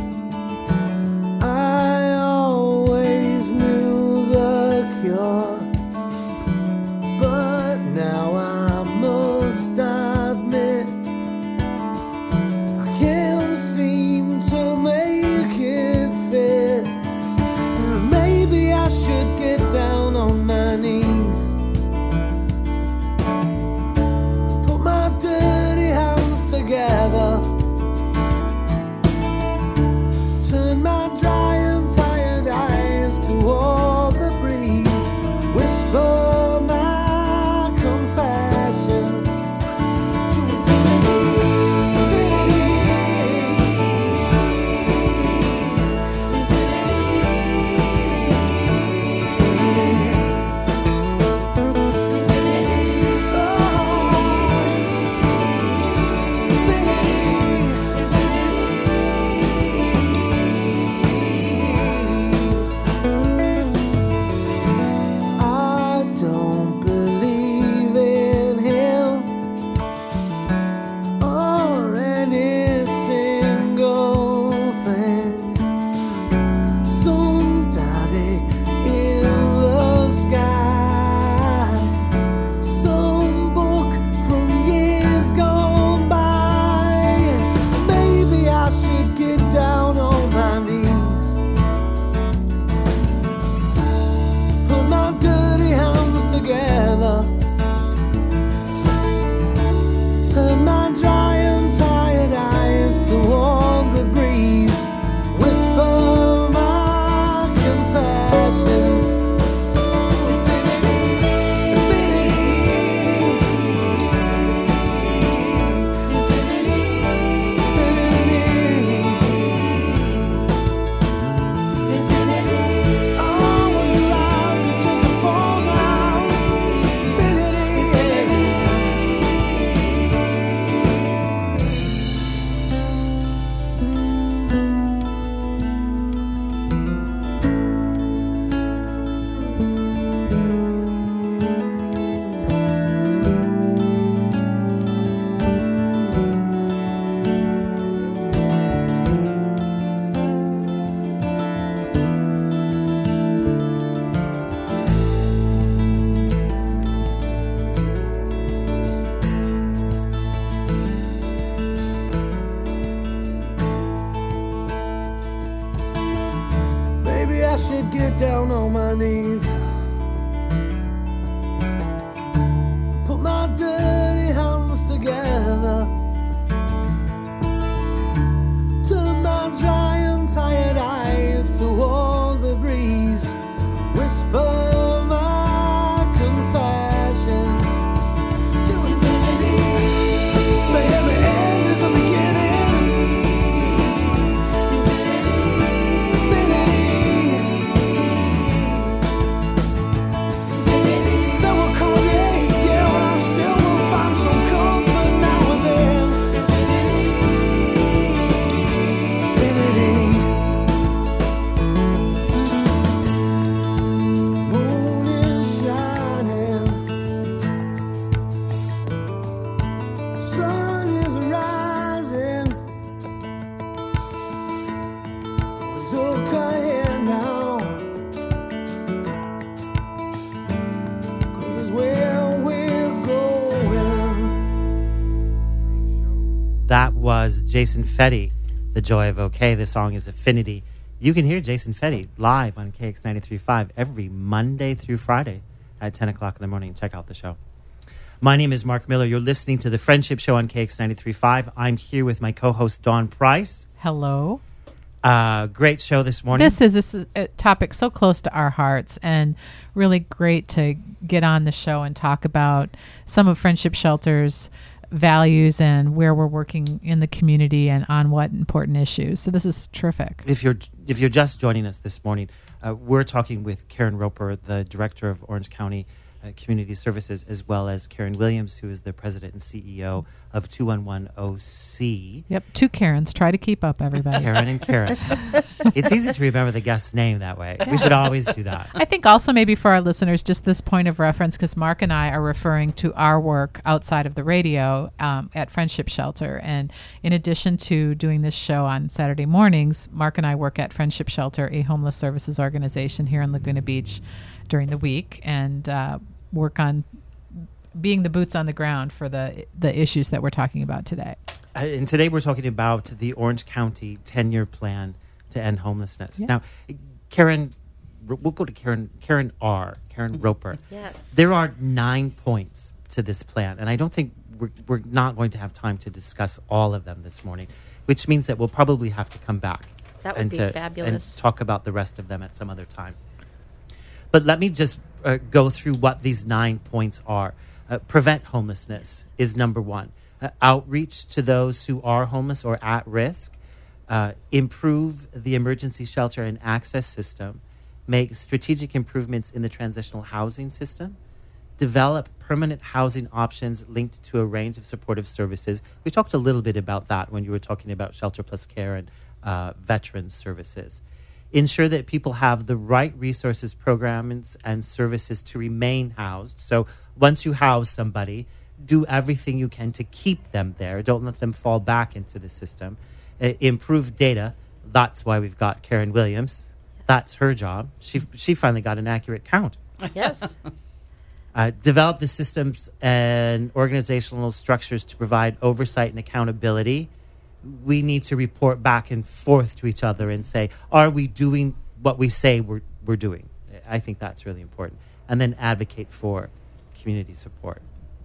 S5: I always knew the cure. But now I must admit I can't seem to make it fit. Maybe I should get down on my knees, put my dirty hands together, turn my dry and tired eyes toward the breeze, whisper my confession to I don't believe in him or any single thing. Some daddy in the sky, some book from years gone by. Maybe I should get down on my knees, put my dirty hands together, turn my dry and tired eyes toward the breeze, whisper my confession. All of your lives are just a fall now. Infinity. Maybe I should get down on my knees, put my dirty hands together, turn my dry and tired eyes toward the breeze, whisper my confession to infinity. Say every end is a beginning. Infinity. There will come a day, yeah, when I still will find some comfort now and then. Infinity. Moon is shining, sun is rising. Look ahead now, 'cause it's where we're going.
S2: That was Jason Fetty, The Joy of OK. The song is Affinity. You can hear Jason Fetty live on K X ninety-three point five every Monday through Friday at ten o'clock in the morning. Check out the show. My name is Mark Miller. You're listening to The Friendship Show on K X ninety-three point five. I'm here with my co-host, Dawn Price.
S3: Hello.
S2: Uh, great show this morning.
S3: This is, this is a topic so close to our hearts, and really great to get on the show and talk about some of Friendship Shelter's values and where we're working in the community and on what important issues. So this is terrific.
S2: If you're if you're just joining us this morning, uh, we're talking with Karen Roper, the director of Orange County uh, Community Services, as well as Karen Williams, who is the president and C E O of two one one O C.
S3: Yep, two Karens. Try to keep up, everybody.
S2: Karen and Karen. It's easy to remember the guest's name that way. We should always do that.
S3: I think also maybe for our listeners, just this point of reference, because Mark and I are referring to our work outside of the radio um, at Friendship Shelter. And in addition to doing this show on Saturday mornings, Mark and I work at Friendship Shelter, a homeless services organization here in Laguna Beach during the week, and uh, work on being the boots on the ground for the the issues that we're talking about today.
S2: Uh, and today we're talking about the Orange County ten-year plan to end homelessness.
S3: Yeah.
S2: Now, Karen, we'll go to Karen, Karen R., Karen Roper.
S4: Yes.
S2: There are nine points to this plan, and I don't think we're, we're not going to have time to discuss all of them this morning, which means that we'll probably have to come back.
S4: That would
S2: and
S4: be
S2: to,
S4: fabulous.
S2: And talk about the rest of them at some other time. But let me just uh, go through what these nine points are. Uh, prevent homelessness is number one. Uh, outreach to those who are homeless or at risk. Uh, improve the emergency shelter and access system. Make strategic improvements in the transitional housing system. Develop permanent housing options linked to a range of supportive services. We talked a little bit about that when you were talking about Shelter Plus Care and uh, veterans services. Ensure that people have the right resources, programs, and services to remain housed. So once you house somebody, do everything you can to keep them there. Don't let them fall back into the system. Uh, improve data. That's why we've got Karen Williams. That's her job. She she finally got an accurate count.
S4: Yes.
S2: Uh, develop the systems and organizational structures to provide oversight and accountability. We need to report back and forth to each other and say, are we doing what we say we're, we're doing? I think that's really important. And then advocate for community support.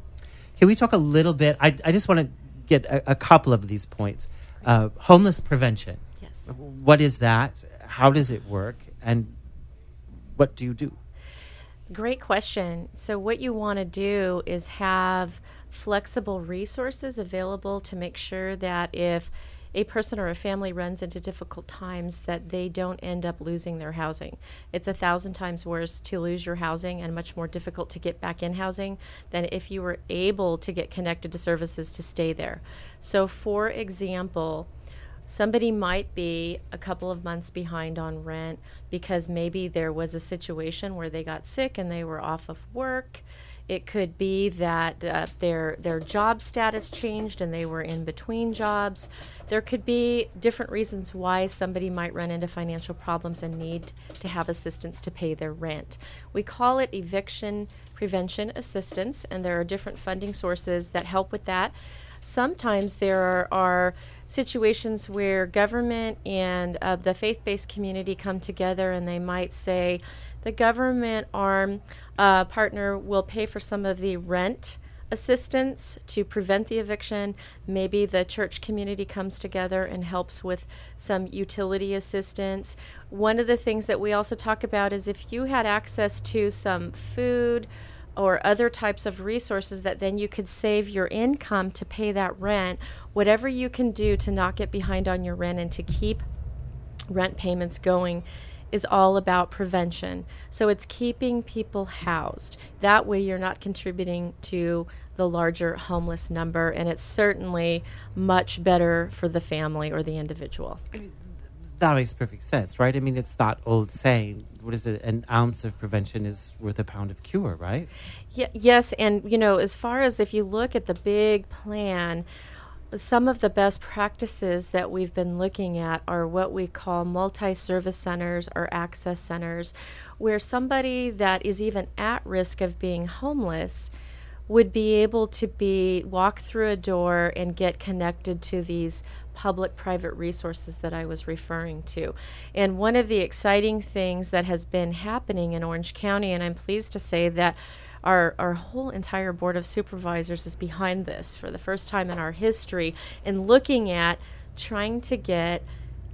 S2: Can we talk a little bit? I, I just want to get a, a couple of these points. Uh, homeless prevention.
S4: Yes.
S2: What is that? How does it work? And what do you do?
S4: Great question. So what you want to do is have flexible resources available to make sure that if a person or a family runs into difficult times, that they don't end up losing their housing. It's a thousand times worse to lose your housing and much more difficult to get back in housing than if you were able to get connected to services to stay there. So for example, somebody might be a couple of months behind on rent because maybe there was a situation where they got sick and they were off of work. It could be that uh, their their job status changed and they were in between jobs. There could be different reasons why somebody might run into financial problems and need to have assistance to pay their rent. We call it eviction prevention assistance, and there are different funding sources that help with that. Sometimes there are, are situations where government and uh, the faith-based community come together and they might say the government arm uh, partner will pay for some of the rent assistance to prevent the eviction. Maybe the church community comes together and helps with some utility assistance. One of the things that we also talk about is if you had access to some food or other types of resources that then you could save your income to pay that rent, whatever you can do to not get behind on your rent and to keep rent payments going is all about prevention. So it's keeping people housed. That way you're not contributing to the larger homeless number, and it's certainly much better for the family or the individual.
S2: That makes perfect sense, right? I mean, it's that old saying, what is it? An ounce of prevention is worth a pound of cure, right?
S4: Yeah, yes, and you know, as far as if you look at the big plan, some of the best practices that we've been looking at are what we call multi-service centers or access centers, where somebody that is even at risk of being homeless would be able to be walk through a door and get connected to these public-private resources that I was referring to. And one of the exciting things that has been happening in Orange County, and I'm pleased to say that Our, our whole entire board of supervisors is behind this for the first time in our history in looking at trying to get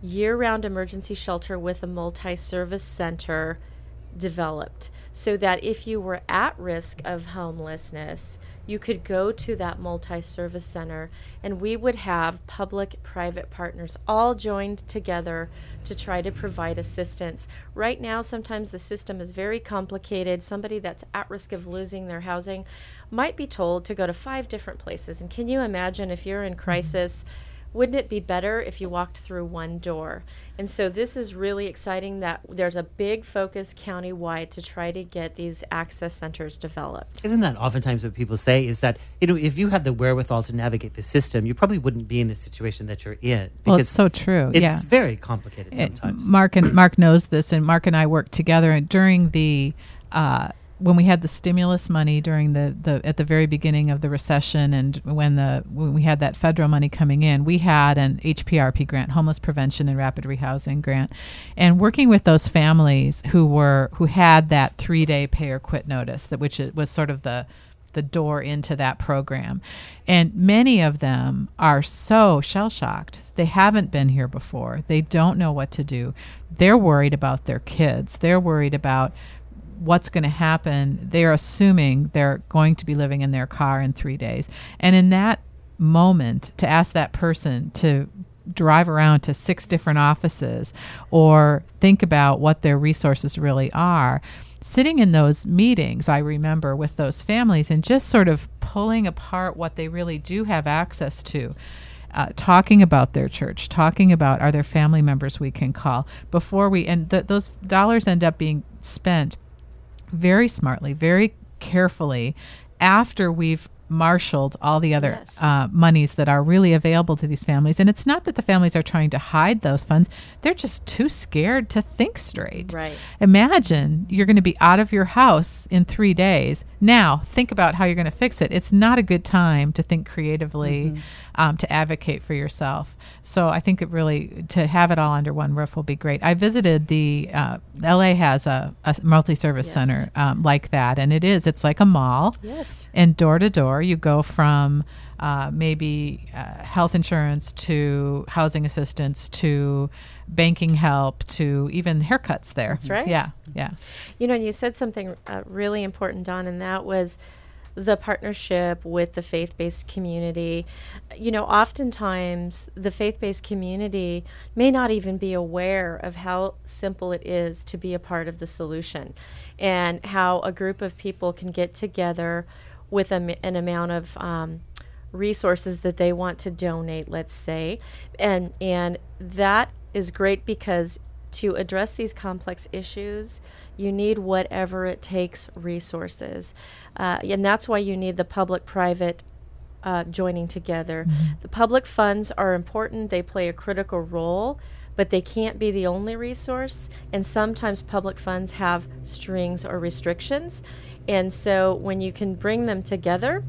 S4: year-round emergency shelter with a multi-service center developed, so that if you were at risk of homelessness, you could go to that multi-service center, and we would have public-private partners all joined together to try to provide assistance. Right now, sometimes the system is very complicated. Somebody that's at risk of losing their housing might be told to go to five different places. And can you imagine if you're in crisis, wouldn't it be better if you walked through one door? And so this is really exciting that there's a big focus countywide to try to get these access centers developed.
S2: Isn't that oftentimes what people say is that, you know, if you had the wherewithal to navigate the system, you probably wouldn't be in the situation that you're in.
S3: Well, it's so true.
S2: It's
S3: yeah.
S2: very complicated
S3: It-
S2: sometimes.
S3: Mark and Mark knows this, and Mark and I worked together. And during the uh, when we had the stimulus money during the, the at the very beginning of the recession, and when the when we had that federal money coming in, we had an H P R P grant, Homeless Prevention and Rapid Rehousing grant, and working with those families who were who had that three day pay or quit notice, that which was sort of the the door into that program. And many of them are so shell-shocked. They haven't been here before. They don't know what to do. They're worried about their kids. They're worried about what's going to happen. They're assuming they're going to be living in their car in three days. And in that moment, to ask that person to drive around to six different offices or think about what their resources really are, sitting in those meetings, I remember, with those families and just sort of pulling apart what they really do have access to. Uh, talking about their church, talking about are there family members we can call before we, and th- those dollars end up being spent very smartly, very carefully, after we've marshaled all the other
S4: Yes.
S3: uh, monies that are really available to these families. And it's not that the families are trying to hide those funds. They're just too scared to think straight.
S4: Right.
S3: Imagine you're going to be out of your house in three days. Now, think about how you're going to fix it. It's not a good time to think creatively,
S6: Mm-hmm.
S3: um, to advocate for yourself. So I think it really, to have it all under one roof will be great. I visited the, uh, L A has a, a multi-service
S4: Yes.
S3: center um, like that. And it is, it's like a mall.
S4: Yes.
S3: And door to door, you go from uh, maybe uh, health insurance to housing assistance to banking help to even haircuts there.
S4: That's right.
S3: Yeah, yeah.
S4: You know, and you said something uh, really important, Dawn, and that was the partnership with the faith-based community. You know, oftentimes the faith-based community may not even be aware of how simple it is to be a part of the solution, and how a group of people can get together with a, m- an amount of um, resources that they want to donate, let's say, and and that is great, because to address these complex issues, you need whatever it takes resources. Uh, and that's why you need the public-private uh, joining together. The public funds are important. They play a critical role, but they can't be the only resource. And sometimes public funds have strings or restrictions. And so when you can bring them together,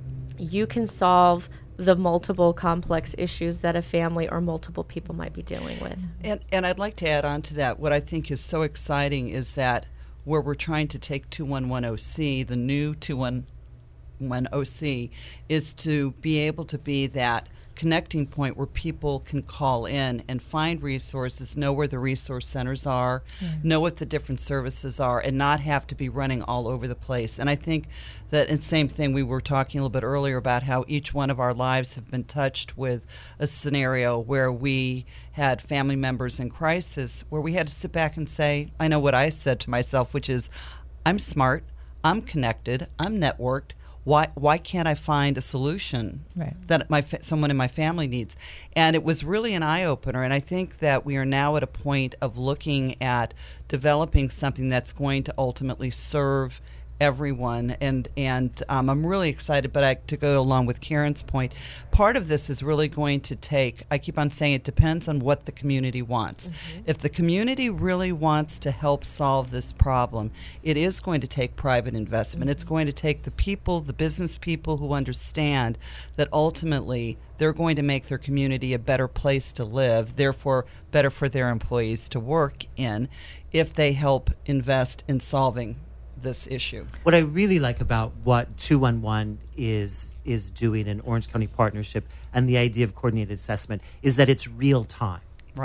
S4: you can solve the multiple complex issues that a family or multiple people might be dealing with.
S6: And, and I'd like to add on to that. What I think is so exciting is that where we're trying to take two one one zero C, the new two one one zero C, is to be able to be that connecting point where people can call in and find resources, know where the resource centers are, know what the different services are, and not have to be running all over the place. And I think that, and same thing, we were talking a little bit earlier about how each one of our lives have been touched with a scenario where we had family members in crisis, where we had to sit back and say, I know what I said to myself, which is, I'm smart, I'm connected, I'm networked. Why why can't I find a solution
S3: Right.
S6: that my fa- someone in my family needs? And it was really an eye opener. And I think that we are now at a point of looking at developing something that's going to ultimately serve everyone. And and um, I'm really excited. But I, to go along with Karen's point, part of this is really going to take. I keep on saying it depends on what the community wants.
S4: Mm-hmm.
S6: If the community really wants to help solve this problem, it is going to take private investment. It's going to take the people, the business people who understand that ultimately they're going to make their community a better place to live, therefore better for their employees to work in, if they help invest in solving this issue.
S2: What I really like about what two one one is is doing in Orange County Partnership and the idea of coordinated assessment is that it's real time.
S6: Right.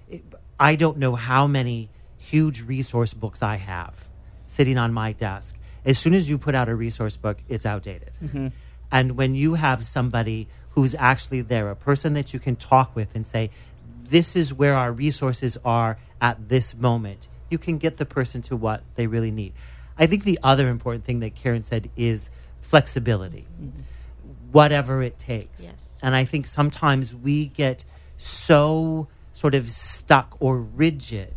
S2: it, I don't know how many huge resource books I have sitting on my desk. As soon as you put out a resource book, it's outdated.
S6: Mm-hmm.
S2: And when you have somebody who's actually there, a person that you can talk with and say, this is where our resources are at this moment, you can get the person to what they really need. I think the other important thing that Karen said is flexibility, mm-hmm. whatever it takes.
S4: Yes.
S2: And I think sometimes we get so sort of stuck or rigid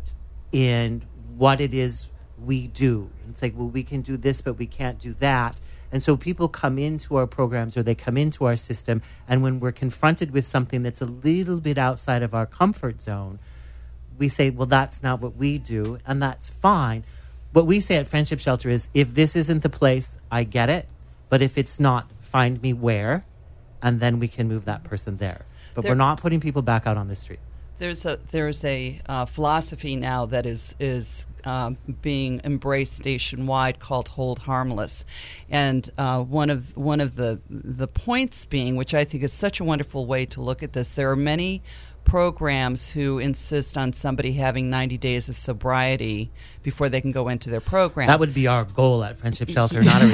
S2: in what it is we do. It's like, well, we can do this, but we can't do that. And so people come into our programs or they come into our system, and when we're confronted with something that's a little bit outside of our comfort zone, we say, well, that's not what we do, and that's fine. What we say at Friendship Shelter is, if this isn't the place, I get it. But if it's not, find me where, and then we can move that person there. But
S6: There-
S2: we're not putting people back out on the street.
S6: There's a there's a uh, philosophy now that is is um, being embraced nationwide called Hold Harmless, and uh, one of one of the the points being, which I think is such a wonderful way to look at this, there are many programs who insist on somebody having ninety days of sobriety before they can go into their program.
S2: That would be our goal at Friendship Shelter, not a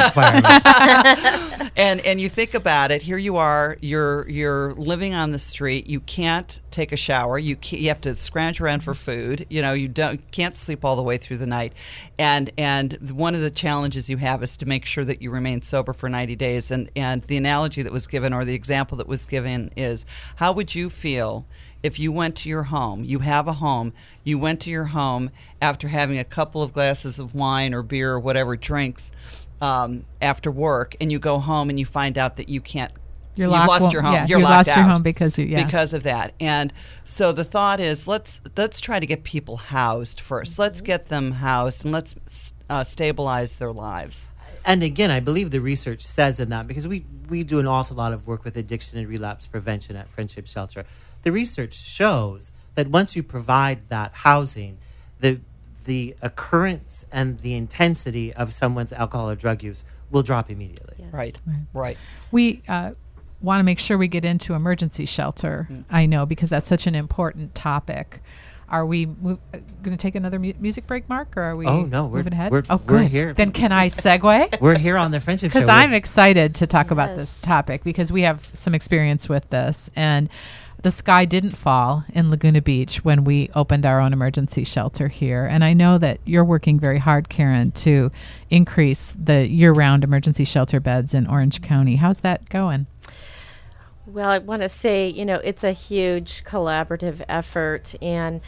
S2: requirement.
S6: and and you think about it, here you are, you're you're living on the street, you can't take a shower, you can't, you have to scrounge around for food, you know, you don't can't sleep all the way through the night, and and one of the challenges you have is to make sure that you remain sober for ninety days. And and the analogy that was given, or the example that was given, is, how would you feel if you went to your home, you have a home, you went to your home after having a couple of glasses of wine or beer or whatever drinks um, after work, and you go home and you find out that you can't,
S3: You're
S6: you've
S3: locked-
S6: lost
S3: well,
S6: your home,
S3: yeah,
S6: you're
S3: you
S6: locked
S3: lost your
S6: out
S3: home because you- yeah.
S6: because of that. And so the thought is, let's let's try to get people housed first.
S3: Mm-hmm.
S6: Let's get them housed, and let's uh, stabilize their lives.
S2: And again, I believe the research says in that, because we, we do an awful lot of work with addiction and relapse prevention at Friendship Shelter. The research shows that once you provide that housing, the the occurrence and the intensity of someone's alcohol or drug use will drop immediately.
S4: Yes.
S6: Right,
S3: Right.
S6: right.
S3: We uh, want to make sure we get into emergency shelter,
S6: Mm.
S3: I know, because that's such an important topic. Are we mo- uh, going to take another mu- music break, Mark, or are we
S2: Oh, no, we're-
S3: moving ahead?
S2: we're-
S3: oh,
S2: we're
S3: good.
S2: here.
S3: Then can I segue?
S2: We're here on the Friendship Show.
S3: Because I'm excited to talk about
S4: Yes.
S3: this topic, because we have some experience with this. And the sky didn't fall in Laguna Beach when we opened our own emergency shelter here. And I know that you're working very hard, Karen, to increase the year-round emergency shelter beds in Orange County. How's that going?
S4: Well, I want to say, you know, it's a huge collaborative effort, and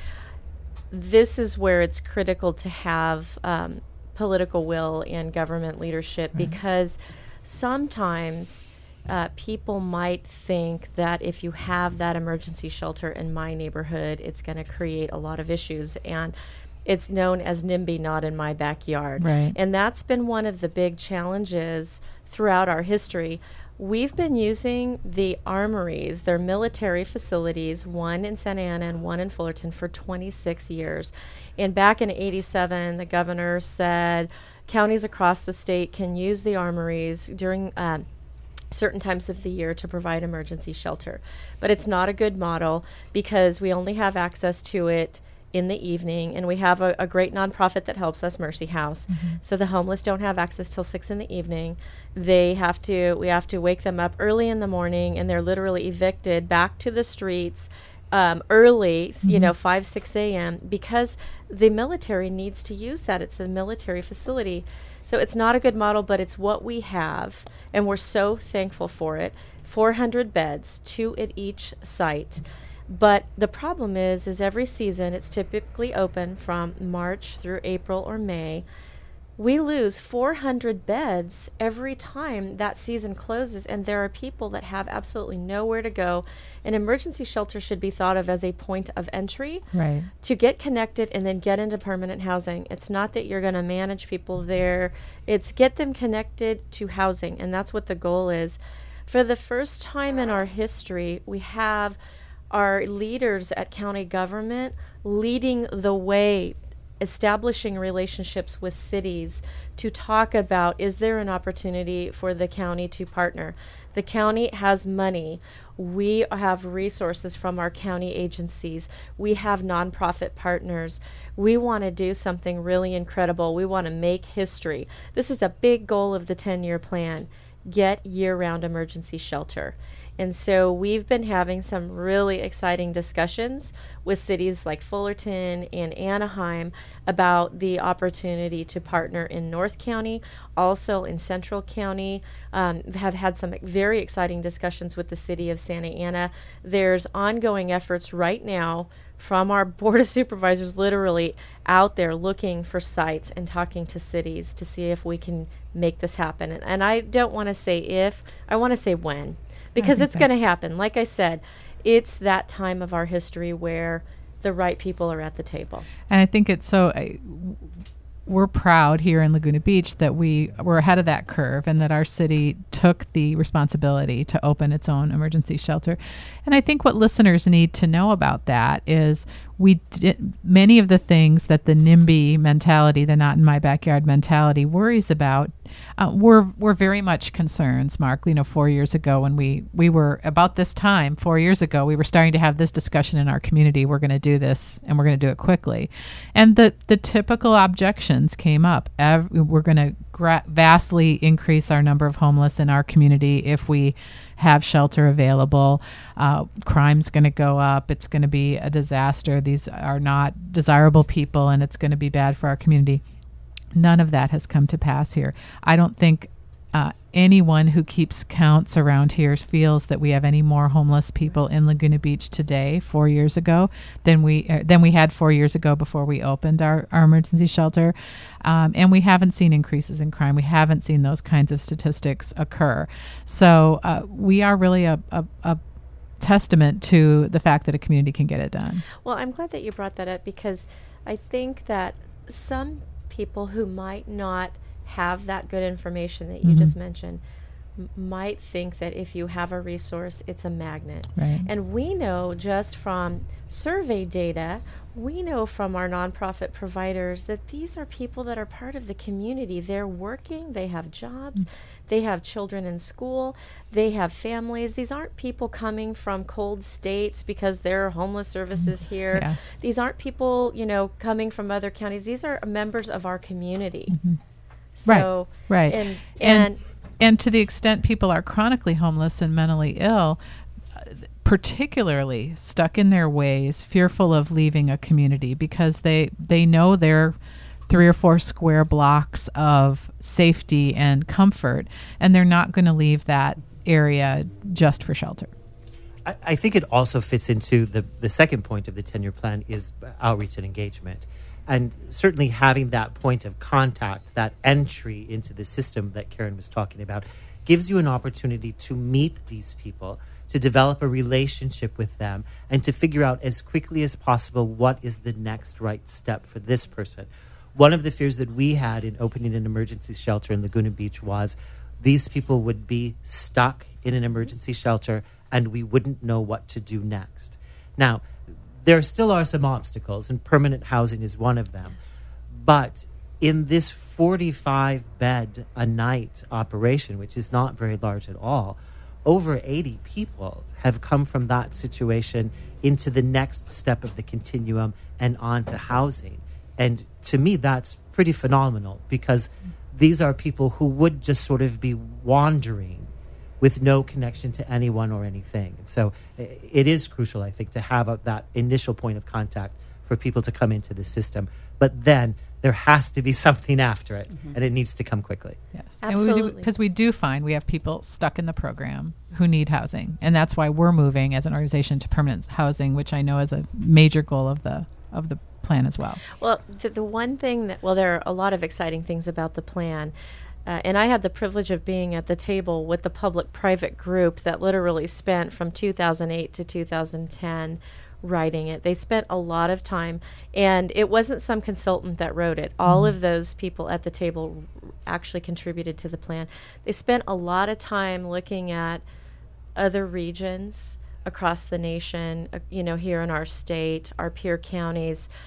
S4: this is where it's critical to have um, political will and government leadership, because sometimes uh, people might think that if you have that emergency shelter in my neighborhood, it's going to create a lot of issues. And it's known as NIMBY, not in my backyard.
S3: Right.
S4: And that's been one of the big challenges throughout our history. We've been using the armories, their military facilities, one in Santa Ana and one in Fullerton, for twenty-six years. And back in eighty-seven, the governor said counties across the state can use the armories during uh, certain times of the year to provide emergency shelter. But it's not a good model, because we only have access to it in the evening, and we have a, a great nonprofit that helps us, Mercy House. So the homeless don't have access till six in the evening. They have to, we have to wake them up early in the morning, and they're literally evicted back to the streets um, early, s- you know, five, six a.m. because the military needs to use that. It's a military facility. So it's not a good model, but it's what we have, and we're so thankful for it. four hundred beds, two at each site. But the problem is, is every season, it's typically open from March through April or May. We lose four hundred beds every time that season closes, and there are people that have absolutely nowhere to go. An emergency shelter should be thought of as a point of entry
S3: Right.
S4: to get connected and then get into permanent housing. It's not that you're going to manage people there. It's get them connected to housing, and that's what the goal is. For the first time in our history, we have our leaders at county government leading the way establishing relationships with cities to talk about, is there an opportunity for the county to partner? The county has money. We have resources from our county agencies. We have nonprofit partners. We want to do something really incredible. We want to make history. This is a big goal of the ten-year plan. Get year-round emergency shelter. And so we've been having some really exciting discussions with cities like Fullerton and Anaheim about the opportunity to partner in North County, also in Central County. Um, have had some very exciting discussions with the city of Santa Ana. There's ongoing efforts right now from our Board of Supervisors literally out there looking for sites and talking to cities to see if we can make this happen. And, and I don't want to say if, I want to say when. Because
S3: think
S4: it's going to
S3: that's-
S4: happen. Like I said, it's that time of our history where the right people are at the table.
S3: And I think it's so, I, we're proud here in Laguna Beach that we were ahead of that curve and that our city took the responsibility to open its own emergency shelter. And I think what listeners need to know about that is we did many of the things that the NIMBY mentality, the not in my backyard mentality, worries about. Uh, were were very much concerns, Mark. You know, four years ago when we we were about this time, four years ago, we were starting to have this discussion in our community. We're going to do this, and we're going to do it quickly. And the the typical objections came up. Ev- we're going to gra- vastly increase our number of homeless in our community if we have shelter available. Uh, crime's going to go up. It's going to be a disaster. These are not desirable people, and it's going to be bad for our community. None of that has come to pass here. I don't think uh, anyone who keeps counts around here feels that we have any more homeless people in Laguna Beach today, four years ago, than we uh, than we had four years ago before we opened our, our emergency shelter. Um, and we haven't seen increases in crime. We haven't seen those kinds of statistics occur. So uh, we are really a, a, a testament to the fact that a community can get it done.
S4: Well, I'm glad that you brought that up because I think that some people who might not have that good information that you
S3: Mhm.
S4: just mentioned m- might think that if you have a resource, it's a magnet.
S3: Right.
S4: And we know just from survey data, we know from our nonprofit providers that these are people that are part of the community. They're working, they have jobs, they have children in school, they have families. These aren't people coming from cold states because there are homeless services here.
S3: Yeah.
S4: These aren't people, you know, coming from other counties. These are members of our community.
S3: Right,
S4: So,
S3: right.
S4: And,
S3: And-
S4: and,
S3: And to the extent people are chronically homeless and mentally ill, uh, particularly stuck in their ways, fearful of leaving a community because they they know they're three or four square blocks of safety and comfort, and they're not going to leave that area just for shelter.
S2: I, I think it also fits into the, the second point of the ten-year plan is outreach and engagement. And certainly having that point of contact, that entry into the system that Karen was talking about, gives you an opportunity to meet these people, to develop a relationship with them, and to figure out as quickly as possible what is the next right step for this person. One of the fears that we had in opening an emergency shelter in Laguna Beach was these people would be stuck in an emergency shelter and we wouldn't know what to do next. Now, there still are some obstacles, and permanent housing is one of them. But in this forty-five bed a night operation, which is not very large at all, over eighty people have come from that situation into the next step of the continuum and on to housing. And to me, that's pretty phenomenal because these are people who would just sort of be wandering with no connection to anyone or anything. And so i- it is crucial, I think, to have a, that initial point of contact for people to come into the system. But then there has to be something after it, and it needs to come quickly.
S3: Yes,
S4: Absolutely.
S3: Because we do find we have people stuck in the program who need housing, and that's why we're moving as an organization to permanent housing, which I know is a major goal of the of the plan as well.
S4: Well, the, the one thing that, well, there are a lot of exciting things about the plan. Uh, and I had the privilege of being at the table with the public-private group that literally spent from two thousand eight to two thousand ten writing it. They spent a lot of time, and it wasn't some consultant that wrote it. All of those people at the table r- actually contributed to the plan. They spent a lot of time looking at other regions across the nation, uh, you know, here in our state, our peer counties,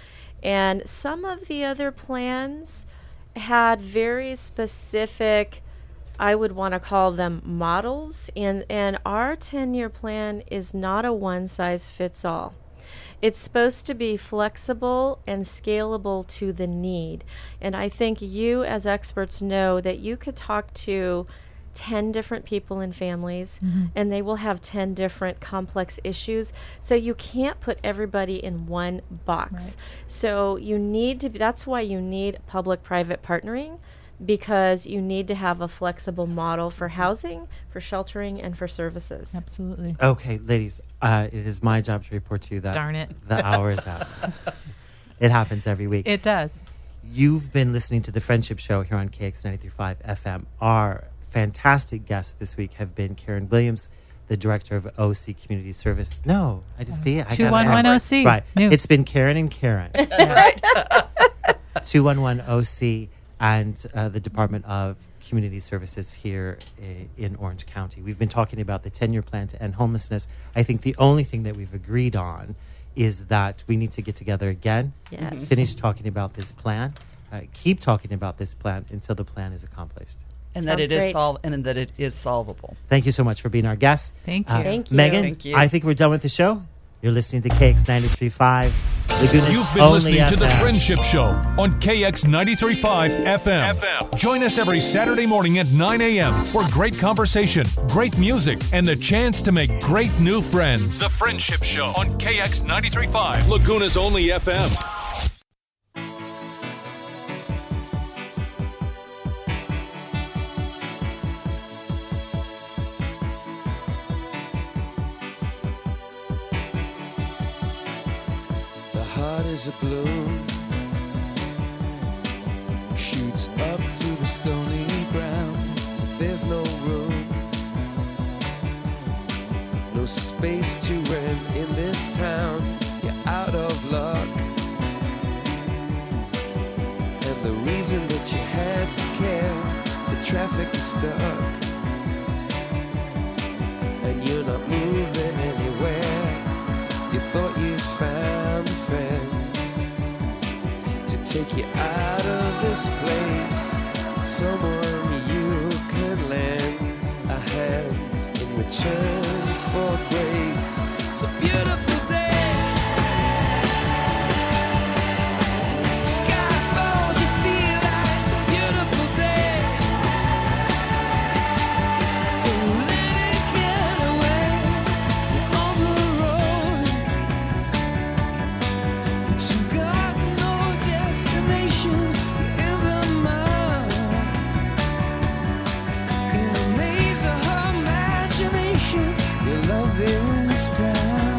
S4: And some of the other plans had very specific, I would want to call them models, and, and our ten-year plan is not a one-size-fits-all. It's supposed to be flexible and scalable to the need. And I think you as experts know that you could talk to ten different people and families,
S3: Mm-hmm.
S4: and they will have ten different complex issues. So you can't put everybody in one box.
S3: Right.
S4: So you need to, that's why you need public-private partnering, because you need to have a flexible model for housing, for sheltering, and for services.
S3: Absolutely.
S2: Okay, ladies, uh, it is my job to report to you that
S3: Darn it.
S2: the hour is out. It happens every week.
S3: It does.
S2: You've been listening to The Friendship Show here on K X ninety-three point five F M. Our fantastic guests this week have been Karen Williams, the director of O C Community Service. No, I just see it. I got it
S3: two one one
S2: out.
S3: O C.
S2: Right.
S3: New.
S2: It's been Karen and Karen.
S4: That's right.
S2: two one one O C and uh, the Department of Community Services here i- in Orange County. We've been talking about the ten-year plan to end homelessness. I think the only thing that we've agreed on is that we need to get together again,
S4: Yes.
S2: finish talking about this plan, uh, keep talking about this plan until the plan is accomplished.
S6: And that
S4: Sounds
S6: it is
S4: great.
S6: sol- and that it is solvable.
S2: Thank you so much for being our guest.
S3: Thank
S2: Uh,
S3: you.
S4: Thank you.
S2: Megan,
S6: Thank you.
S2: I think we're done with the show. You're listening to K X ninety-three point five. Laguna's
S1: You've been
S2: only
S1: listening to The
S2: F M.
S1: Friendship Show on K X ninety-three point five F M. Join us every Saturday morning at nine a.m. for great conversation, great music, and the chance to make great new friends. The Friendship Show on K X ninety-three point five, Laguna's only F M.
S7: The heart is a balloon, shoots up through the stony ground. There's no room, no space to rent in this town. You're out of luck, and the reason that you had to care, the traffic is stuck, and you're not moving anywhere. You thought you found a friend to take you out of this place, someone you can lend a hand in return for grace. It's a beautiful day. Sky falls, you feel like it's a beautiful day. Don't let it get away. You're on the road, but you've got no destination. You're in the mud, in a maze of her imagination. Your love is down,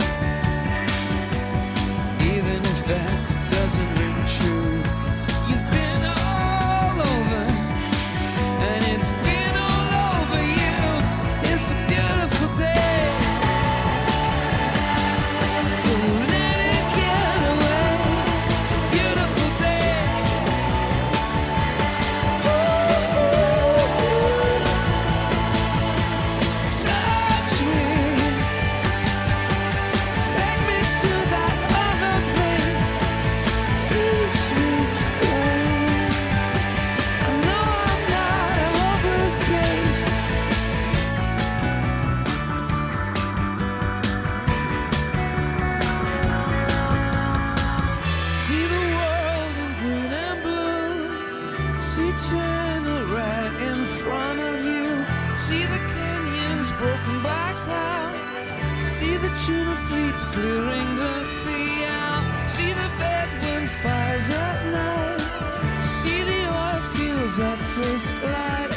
S7: even if that doesn't ring true. You've been all over, and it's been all over you. It's a beautiful day. Don't let it get away. It's a beautiful day. Touch me, take me to that other place. Teach me, I know I'm not a hopeless case. See the world in green and blue. See China right in front of you. See the canyons broken by cloud. See the tuna fleets clearing the sea out. See the bedroom fires at night. See the oil fields at first light.